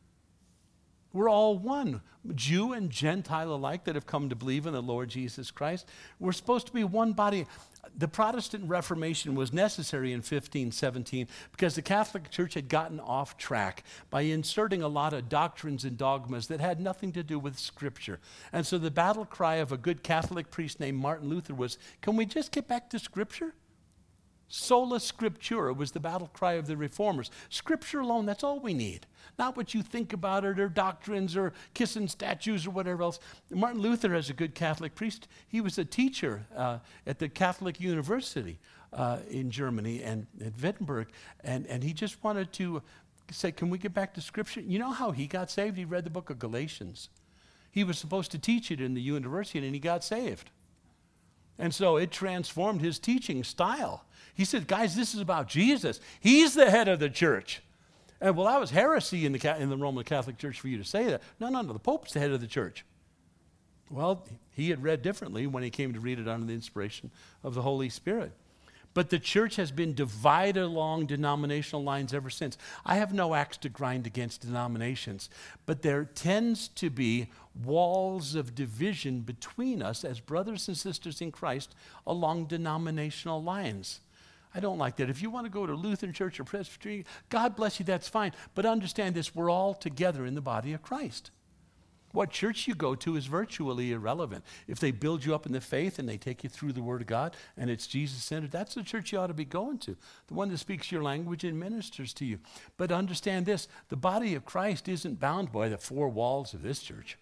Speaker 1: We're all one, Jew and Gentile alike, that have come to believe in the Lord Jesus Christ. We're supposed to be one body. The Protestant Reformation was necessary in fifteen seventeen because the Catholic Church had gotten off track by inserting a lot of doctrines and dogmas that had nothing to do with Scripture. And so the battle cry of a good Catholic priest named Martin Luther was, can we just get back to Scripture? Sola Scriptura was the battle cry of the Reformers. Scripture alone, that's all we need. Not what you think about it, or doctrines, or kissing statues, or whatever else. Martin Luther, as a good Catholic priest, he was a teacher uh, at the Catholic University uh, in Germany and at Wittenberg, and, and he just wanted to say, can we get back to Scripture? You know how he got saved? He read the book of Galatians. He was supposed to teach it in the university, and he got saved. And so it transformed his teaching style. He said, guys, this is about Jesus. He's the head of the church. And well, that was heresy in the, in the Roman Catholic Church for you to say that. No, no, no, the Pope's the head of the church. Well, he had read differently when he came to read it under the inspiration of the Holy Spirit. But the church has been divided along denominational lines ever since. I have no axe to grind against denominations, but there tends to be walls of division between us as brothers and sisters in Christ along denominational lines. I don't like that. If you want to go to Lutheran Church or Presbyterian, God bless you, that's fine. But understand this, we're all together in the body of Christ. What church you go to is virtually irrelevant. If they build you up in the faith and they take you through the Word of God and it's Jesus-centered, that's the church you ought to be going to, the one that speaks your language and ministers to you. But understand this, the body of Christ isn't bound by the four walls of this church.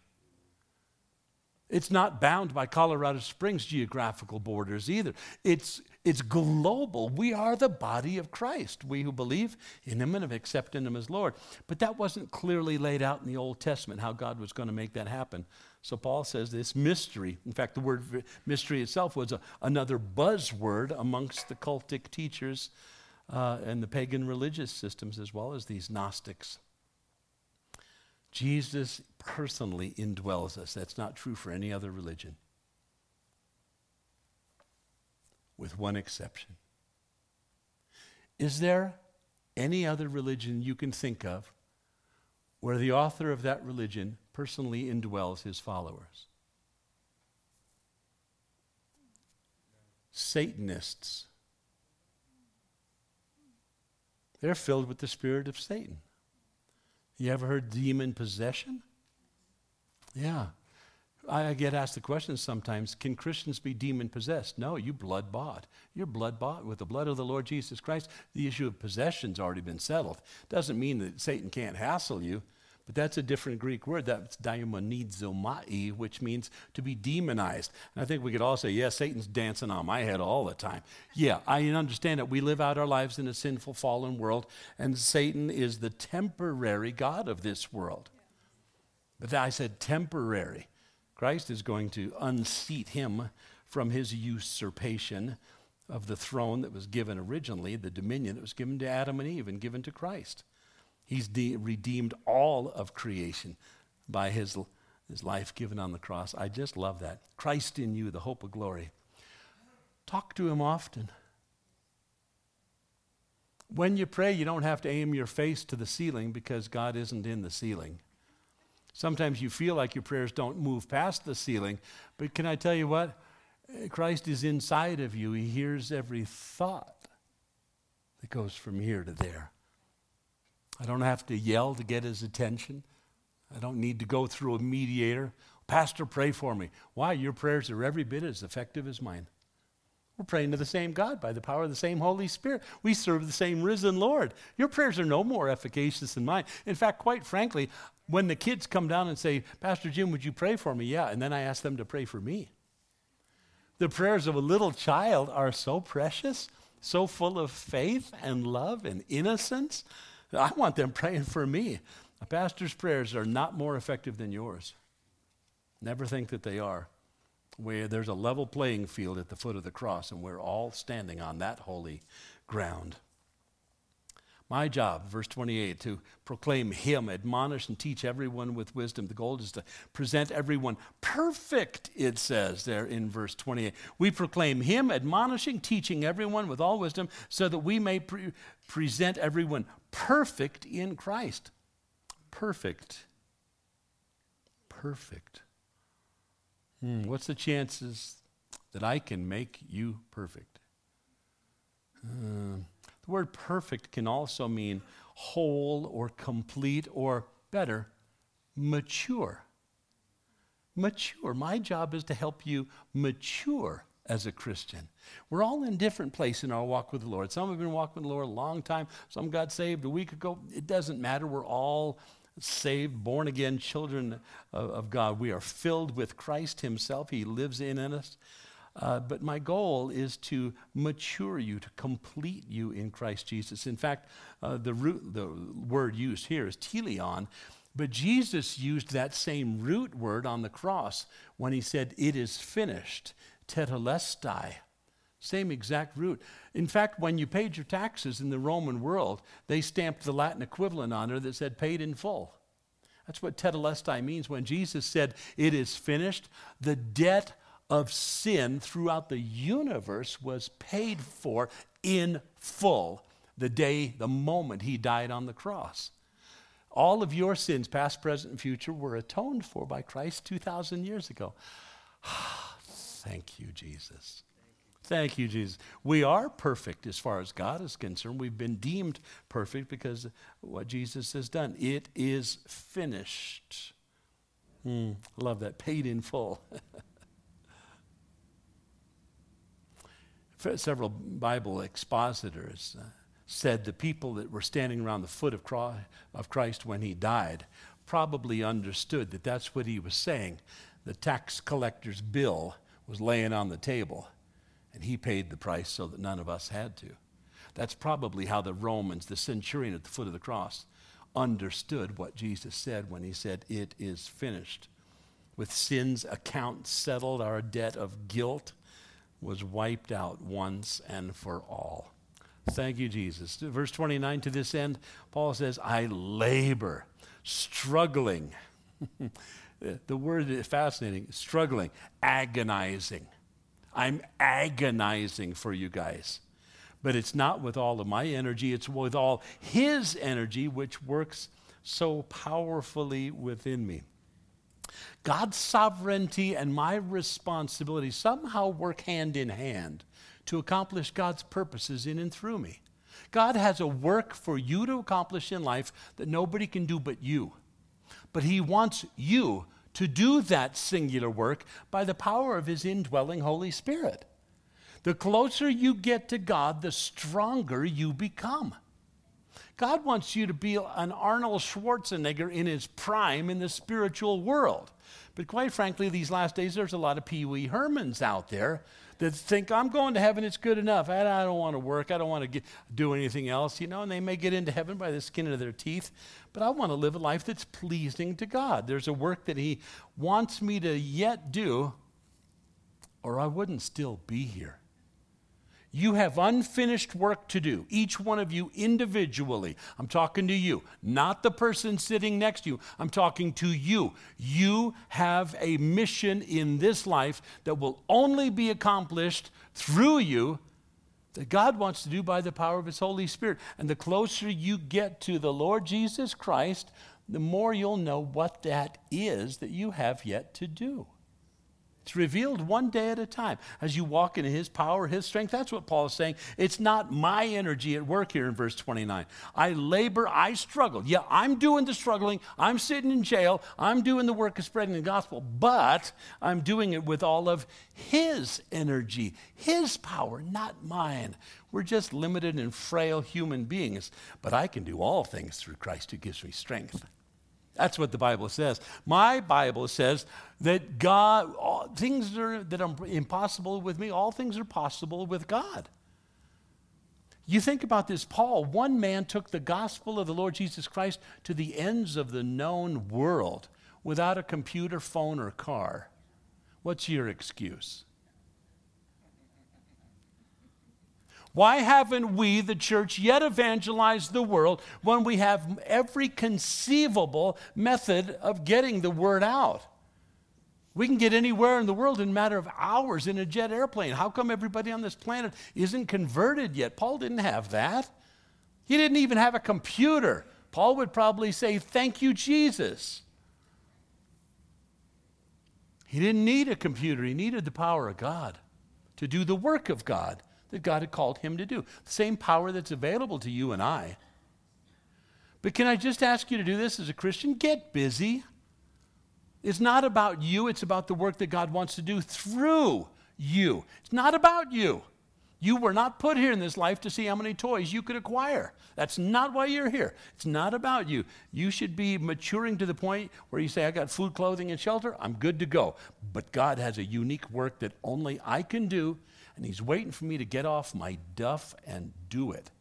Speaker 1: It's not bound by Colorado Springs geographical borders either. It's, it's global. We are the body of Christ, we who believe in him and have accepted him as Lord. But that wasn't clearly laid out in the Old Testament, how God was going to make that happen. So Paul says this mystery, in fact, the word mystery itself was a, another buzzword amongst the cultic teachers uh, and the pagan religious systems, as well as these Gnostics. Jesus personally indwells us. That's not true for any other religion, with one exception. Is there any other religion you can think of where the author of that religion personally indwells his followers? Satanists. They're filled with the spirit of Satan. You ever heard demon possession? Yeah. I get asked the question sometimes, can Christians be demon possessed? No, you blood bought. You're blood bought with the blood of the Lord Jesus Christ. The issue of possession's already been settled. Doesn't mean that Satan can't hassle you, but that's a different Greek word. That's daimonizomai, which means to be demonized. And I think we could all say, yeah, Satan's dancing on my head all the time. Yeah, I understand that we live out our lives in a sinful, fallen world, and Satan is the temporary god of this world. But I said temporary. Christ is going to unseat him from his usurpation of the throne that was given originally, the dominion that was given to Adam and Eve and given to Christ. He's de- redeemed all of creation by his, his life given on the cross. I just love that. Christ in you, the hope of glory. Talk to him often. When you pray, you don't have to aim your face to the ceiling because God isn't in the ceiling. Sometimes you feel like your prayers don't move past the ceiling, but can I tell you what? Christ is inside of you. He hears every thought that goes from here to there. I don't have to yell to get his attention. I don't need to go through a mediator. Pastor, pray for me. Why? Your prayers are every bit as effective as mine. We're praying to the same God by the power of the same Holy Spirit. We serve the same risen Lord. Your prayers are no more efficacious than mine. In fact, quite frankly, when the kids come down and say, Pastor Jim, would you pray for me? Yeah, and then I ask them to pray for me. The prayers of a little child are so precious, so full of faith and love and innocence. I want them praying for me. A pastor's prayers are not more effective than yours. Never think that they are. Where there's a level playing field at the foot of the cross, and we're all standing on that holy ground. My job, verse twenty-eight, to proclaim him, admonish and teach everyone with wisdom. The goal is to present everyone perfect, it says there in verse twenty-eight. We proclaim him, admonishing, teaching everyone with all wisdom, so that we may pre- present everyone perfect in Christ. Perfect. Perfect. Hmm, what's the chances that I can make you perfect? Uh, the word perfect can also mean whole or complete or better, mature. Mature. My job is to help you mature as a Christian. We're all in different places in our walk with the Lord. Some have been walking with the Lord a long time. Some got saved a week ago. It doesn't matter. We're all saved, born again children of, of God. We are filled with Christ himself. He lives in us. Uh, but my goal is to mature you, to complete you in Christ Jesus. In fact, uh, the, root, the word used here is teleon, but Jesus used that same root word on the cross when he said, it is finished, tetelestai. Same exact root. In fact, when you paid your taxes in the Roman world, they stamped the Latin equivalent on there that said paid in full. That's what tetelestai means. When Jesus said, it is finished, the debt of sin throughout the universe was paid for in full the day, the moment he died on the cross. All of your sins, past, present, and future, were atoned for by Christ two thousand years ago. Thank you, Jesus. Thank you, Jesus. We are perfect as far as God is concerned. We've been deemed perfect because of what Jesus has done. It is finished. Mm, love that. Paid in full. Several Bible expositors uh, said the people that were standing around the foot of, cro- of Christ when he died probably understood that that's what he was saying. The tax collector's bill was laying on the table, and he paid the price so that none of us had to. That's probably how the Romans, the centurion at the foot of the cross, understood what Jesus said when he said, it is finished. With sin's account settled, our debt of guilt was wiped out once and for all. Thank you, Jesus. Verse twenty-nine, to this end, Paul says, I labor, struggling. The word is fascinating, struggling, agonizing. I'm agonizing for you guys. But it's not with all of my energy, it's with all his energy, which works so powerfully within me. God's sovereignty and my responsibility somehow work hand in hand to accomplish God's purposes in and through me. God has a work for you to accomplish in life that nobody can do but you. But he wants you to do that singular work by the power of his indwelling Holy Spirit. The closer you get to God, the stronger you become. God wants you to be an Arnold Schwarzenegger in his prime in the spiritual world. But quite frankly, these last days, there's a lot of Pee Wee Hermans out there that think, I'm going to heaven, it's good enough. I, I don't want to work. I don't want to get, do anything else, you know, and they may get into heaven by the skin of their teeth. But I want to live a life that's pleasing to God. There's a work that he wants me to yet do, or I wouldn't still be here. You have unfinished work to do, each one of you individually. I'm talking to you, not the person sitting next to you. I'm talking to you. You have a mission in this life that will only be accomplished through you, that God wants to do by the power of his Holy Spirit. And the closer you get to the Lord Jesus Christ, the more you'll know what that is that you have yet to do. It's revealed one day at a time. As you walk in his power, his strength, that's what Paul is saying. It's not my energy at work here in verse twenty-nine. I labor, I struggle. Yeah, I'm doing the struggling. I'm sitting in jail. I'm doing the work of spreading the gospel. But I'm doing it with all of his energy, his power, not mine. We're just limited and frail human beings. But I can do all things through Christ who gives me strength. That's what the Bible says. My Bible says that God, all, things are, that are impossible with me, all things are possible with God. You think about this, Paul, one man took the gospel of the Lord Jesus Christ to the ends of the known world without a computer, phone, or car. What's your excuse? Why haven't we, the church, yet evangelized the world when we have every conceivable method of getting the word out? We can get anywhere in the world in a matter of hours in a jet airplane. How come everybody on this planet isn't converted yet? Paul didn't have that. He didn't even have a computer. Paul would probably say, thank you, Jesus. He didn't need a computer. He needed the power of God to do the work of God that God had called him to do. The same power that's available to you and I. But can I just ask you to do this as a Christian? Get busy. It's not about you. It's about the work that God wants to do through you. It's not about you. You were not put here in this life to see how many toys you could acquire. That's not why you're here. It's not about you. You should be maturing to the point where you say, I got food, clothing, and shelter. I'm good to go. But God has a unique work that only I can do, and he's waiting for me to get off my duff and do it.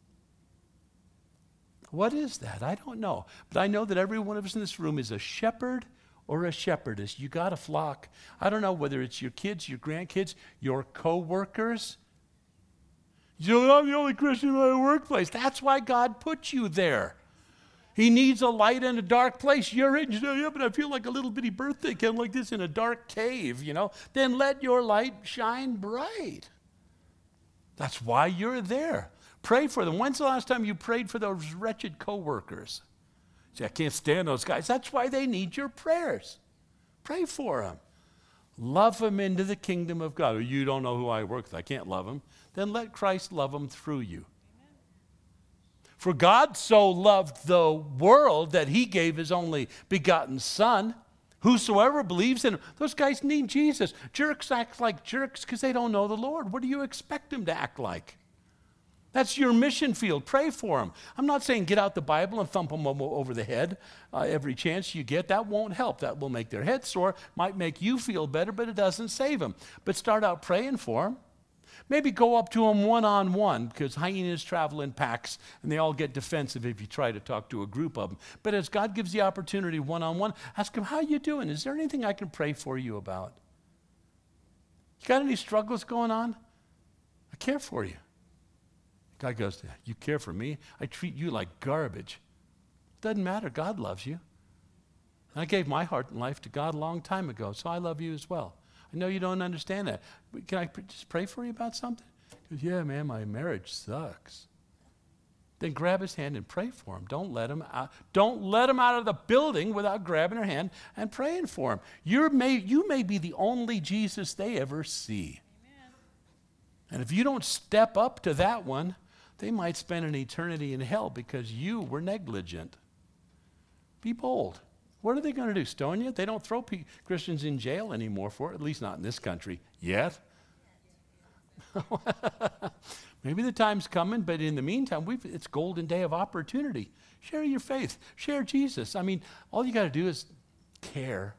Speaker 1: What is that? I don't know. But I know that every one of us in this room is a shepherd or a shepherdess. You got a flock. I don't know whether it's your kids, your grandkids, your co-workers. You know, I'm the only Christian in my workplace. That's why God put you there. He needs a light in a dark place. You're in, you know, yeah, but I feel like a little bitty birthday candle like this in a dark cave, you know. Then let your light shine bright. That's why you're there. Pray for them. When's the last time you prayed for those wretched coworkers? See, I can't stand those guys. That's why they need your prayers. Pray for them. Love them into the kingdom of God. You don't know who I work with. I can't love them. Then let Christ love them through you. For God so loved the world that he gave his only begotten Son. Whosoever believes in him. Those guys need Jesus. Jerks act like jerks because they don't know the Lord. What do you expect them to act like? That's your mission field. Pray for them. I'm not saying get out the Bible and thump them over the head uh, every chance you get. That won't help. That will make their head sore. Might make you feel better, but it doesn't save them. But start out praying for them. Maybe go up to them one-on-one, because hyenas travel in packs, and they all get defensive if you try to talk to a group of them. But as God gives the opportunity one-on-one, ask them, how you doing? Is there anything I can pray for you about? You got any struggles going on? I care for you. God goes, you care for me? I treat you like garbage. Doesn't matter. God loves you. I gave my heart and life to God a long time ago, so I love you as well. I know you don't understand that. But can I pr- just pray for you about something? He goes, yeah, man, my marriage sucks. then grab his hand and pray for him. Don't let him out. Don't let him out of the building without grabbing her hand and praying for him. You're may, you may be the only Jesus they ever see.
Speaker 4: Amen.
Speaker 1: And if you don't step up to that one, they might spend an eternity in hell because you were negligent. Be bold. What are they going to do? Stone you? They don't throw pe- Christians in jail anymore for it, at least not in this country yet. Maybe the time's coming, but in the meantime, we've, it's golden day of opportunity. Share your faith. Share Jesus. I mean, all you got to do is care.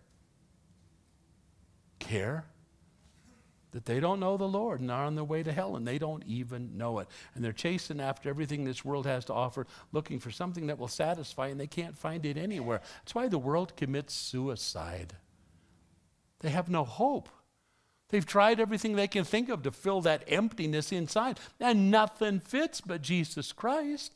Speaker 1: Care that they don't know the Lord and are on their way to hell, and they don't even know it. And they're chasing after everything this world has to offer, looking for something that will satisfy, and they can't find it anywhere. That's why the world commits suicide. They have no hope. They've tried everything they can think of to fill that emptiness inside, and nothing fits but Jesus Christ.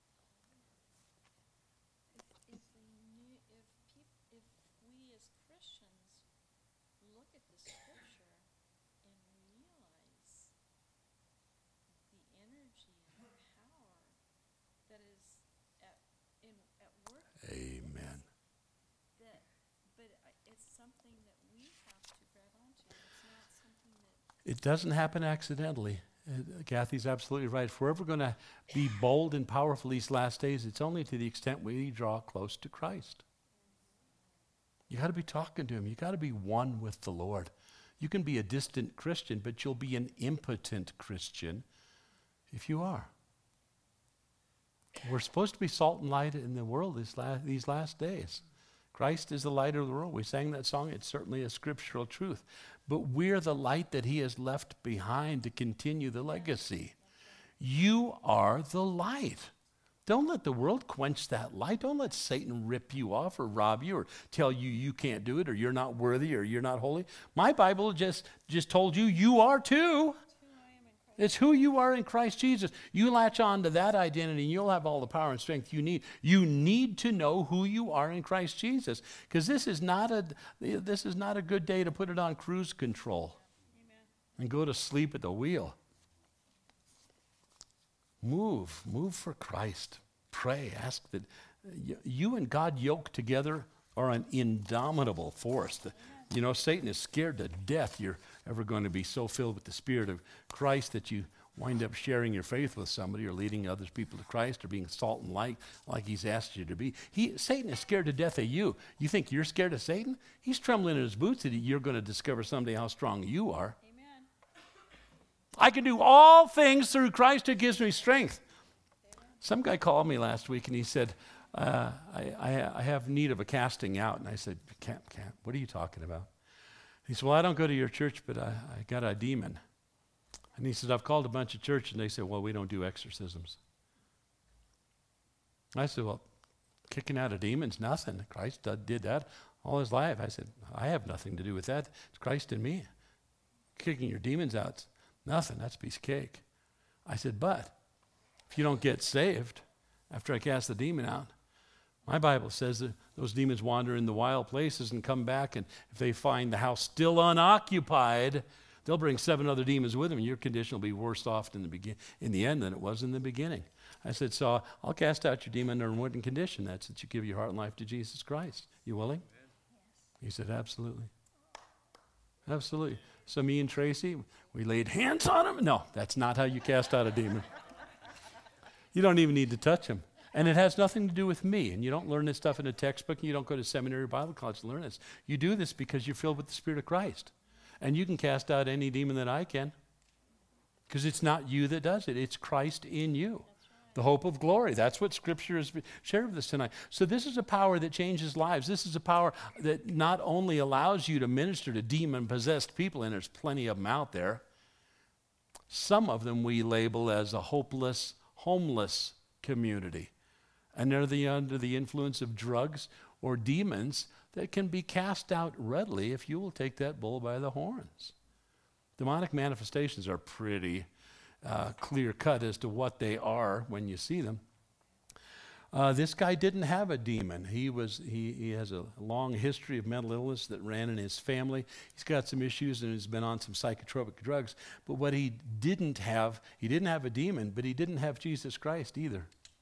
Speaker 4: If we knew, if peop, if we as Christians look at the scripture and realize the energy and the power that is at in at work,
Speaker 1: Amen.
Speaker 4: that but I- it's something that we have to grab onto. It's not something that
Speaker 1: It doesn't happen accidentally. Uh, Kathy's absolutely right. If we're ever going to be bold and powerful these last days, it's only to the extent we draw close to Christ. You got to be talking to him. You got to be one with the Lord. You can be a distant Christian, but you'll be an impotent Christian if you are. We're supposed to be salt and light in the world these last, these last days. Christ is the light of the world. We sang that song. It's certainly a scriptural truth. But we're the light that he has left behind to continue the legacy. You are the light. Don't let the world quench that light. Don't let Satan rip you off or rob you or tell you you can't do it or you're not worthy or you're not holy. My Bible just, just told you you are too. It's who you are in Christ Jesus. You latch on to that identity and you'll have all the power and strength you need. You need to know who you are in Christ Jesus, because this is not a this is not a good day to put it on cruise control.
Speaker 4: Amen.
Speaker 1: And go to sleep at the wheel. Move, move for Christ. Pray, ask that y- you and God yoked together are an indomitable force. The- you know, Satan is scared to death you're ever going to be so filled with the Spirit of Christ that you wind up sharing your faith with somebody or leading other people to Christ or being salt and light like he's asked you to be. He, Satan is scared to death of you. You think you're scared of Satan? He's trembling in his boots that you're going to discover someday how strong you are.
Speaker 4: Amen.
Speaker 1: I can do all things through Christ who gives me strength. Some guy called me last week and he said, uh, I, I, I have need of a casting out. And I said, can't, can't. What are you talking about? He said, well, I don't go to your church, but I, I got a demon. And he said, I've called a bunch of churches, and they said, well, we don't do exorcisms. I said, well, kicking out a demon's nothing. Christ did that all his life. I said, I have nothing to do with that. It's Christ in me. Kicking your demons out's nothing. That's a piece of cake. I said, but if you don't get saved after I cast the demon out, my Bible says that those demons wander in the wild places and come back, and if they find the house still unoccupied, they'll bring seven other demons with them, and your condition will be worse off in the, begin- in the end than it was in the beginning. I said, so I'll cast out your demon under one condition. That's that you give your heart and life to Jesus Christ. You willing? Yes. He said, absolutely. Absolutely. So me and Tracy, we laid hands on him. No, that's not how you cast out a demon. You don't even need to touch him. And it has nothing to do with me. And you don't learn this stuff in a textbook, and you don't go to seminary or Bible college to learn this. You do this because you're filled with the Spirit of Christ. And you can cast out any demon that I can, because it's not you that does it. It's Christ in you, right. The hope of glory. That's what Scripture has shared with us tonight. So this is a power that changes lives. This is a power that not only allows you to minister to demon-possessed people, and there's plenty of them out there. Some of them we label as a hopeless, homeless community. And they're the, under the influence of drugs or demons that can be cast out readily if you will take that bull by the horns. Demonic manifestations are pretty uh, clear-cut as to what they are when you see them. Uh, this guy didn't have a demon. He was he, he has a long history of mental illness that ran in his family. He's got some issues and has been on some psychotropic drugs. But what he didn't have, he didn't have a demon, but he didn't have Jesus Christ either.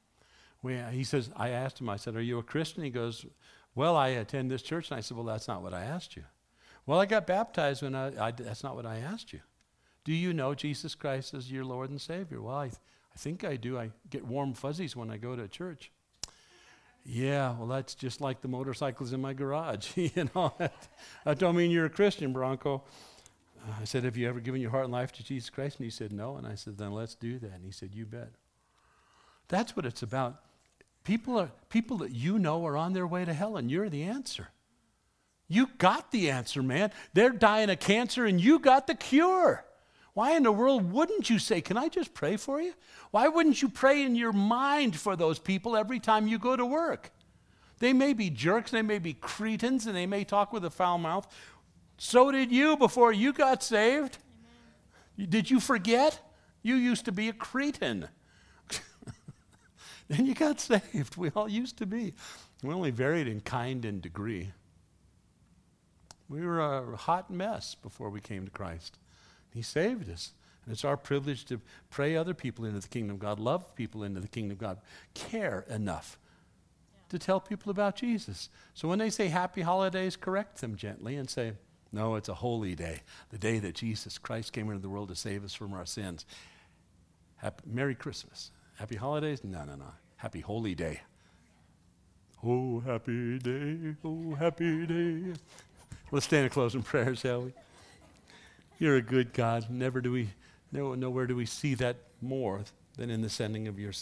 Speaker 1: we, he says, I asked him, I said, are you a Christian? He goes, well, I attend this church. And I said, well, that's not what I asked you. Well, I got baptized when I, I that's not what I asked you. Do you know Jesus Christ as your Lord and Savior? Well, I, I think I do. I get warm fuzzies when I go to church. Yeah, well, that's just like the motorcycles in my garage. You know, that, that don't mean you're a Christian, Bronco. Uh, I said, have you ever given your heart and life to Jesus Christ? And he said, no. And I said, then let's do that. And he said, you bet. That's what it's about. People are people that you know are on their way to hell, and you're the answer. You got the answer, man. They're dying of cancer, and you got the cure. Why in the world wouldn't you say, can I just pray for you? Why wouldn't you pray in your mind for those people every time you go to work? They may be jerks, they may be cretins, and they may talk with a foul mouth. So did you before you got saved. Amen. Did you forget? You used to be a cretin. Then you got saved. We all used to be. We only varied in kind and degree. We were a hot mess before we came to Christ. He saved us. And it's our privilege to pray other people into the kingdom of God, love people into the kingdom of God, care enough yeah. to tell people about Jesus. So when they say happy holidays, correct them gently and say, no, it's a holy day, the day that Jesus Christ came into the world to save us from our sins. Happy, Merry Christmas. Happy holidays? No, no, no. Happy holy day. Oh, happy day, oh, happy day. Let's stand and close in prayer, shall we? You're a good God. Never do we, no, nowhere do we see that more than in the sending of your Son.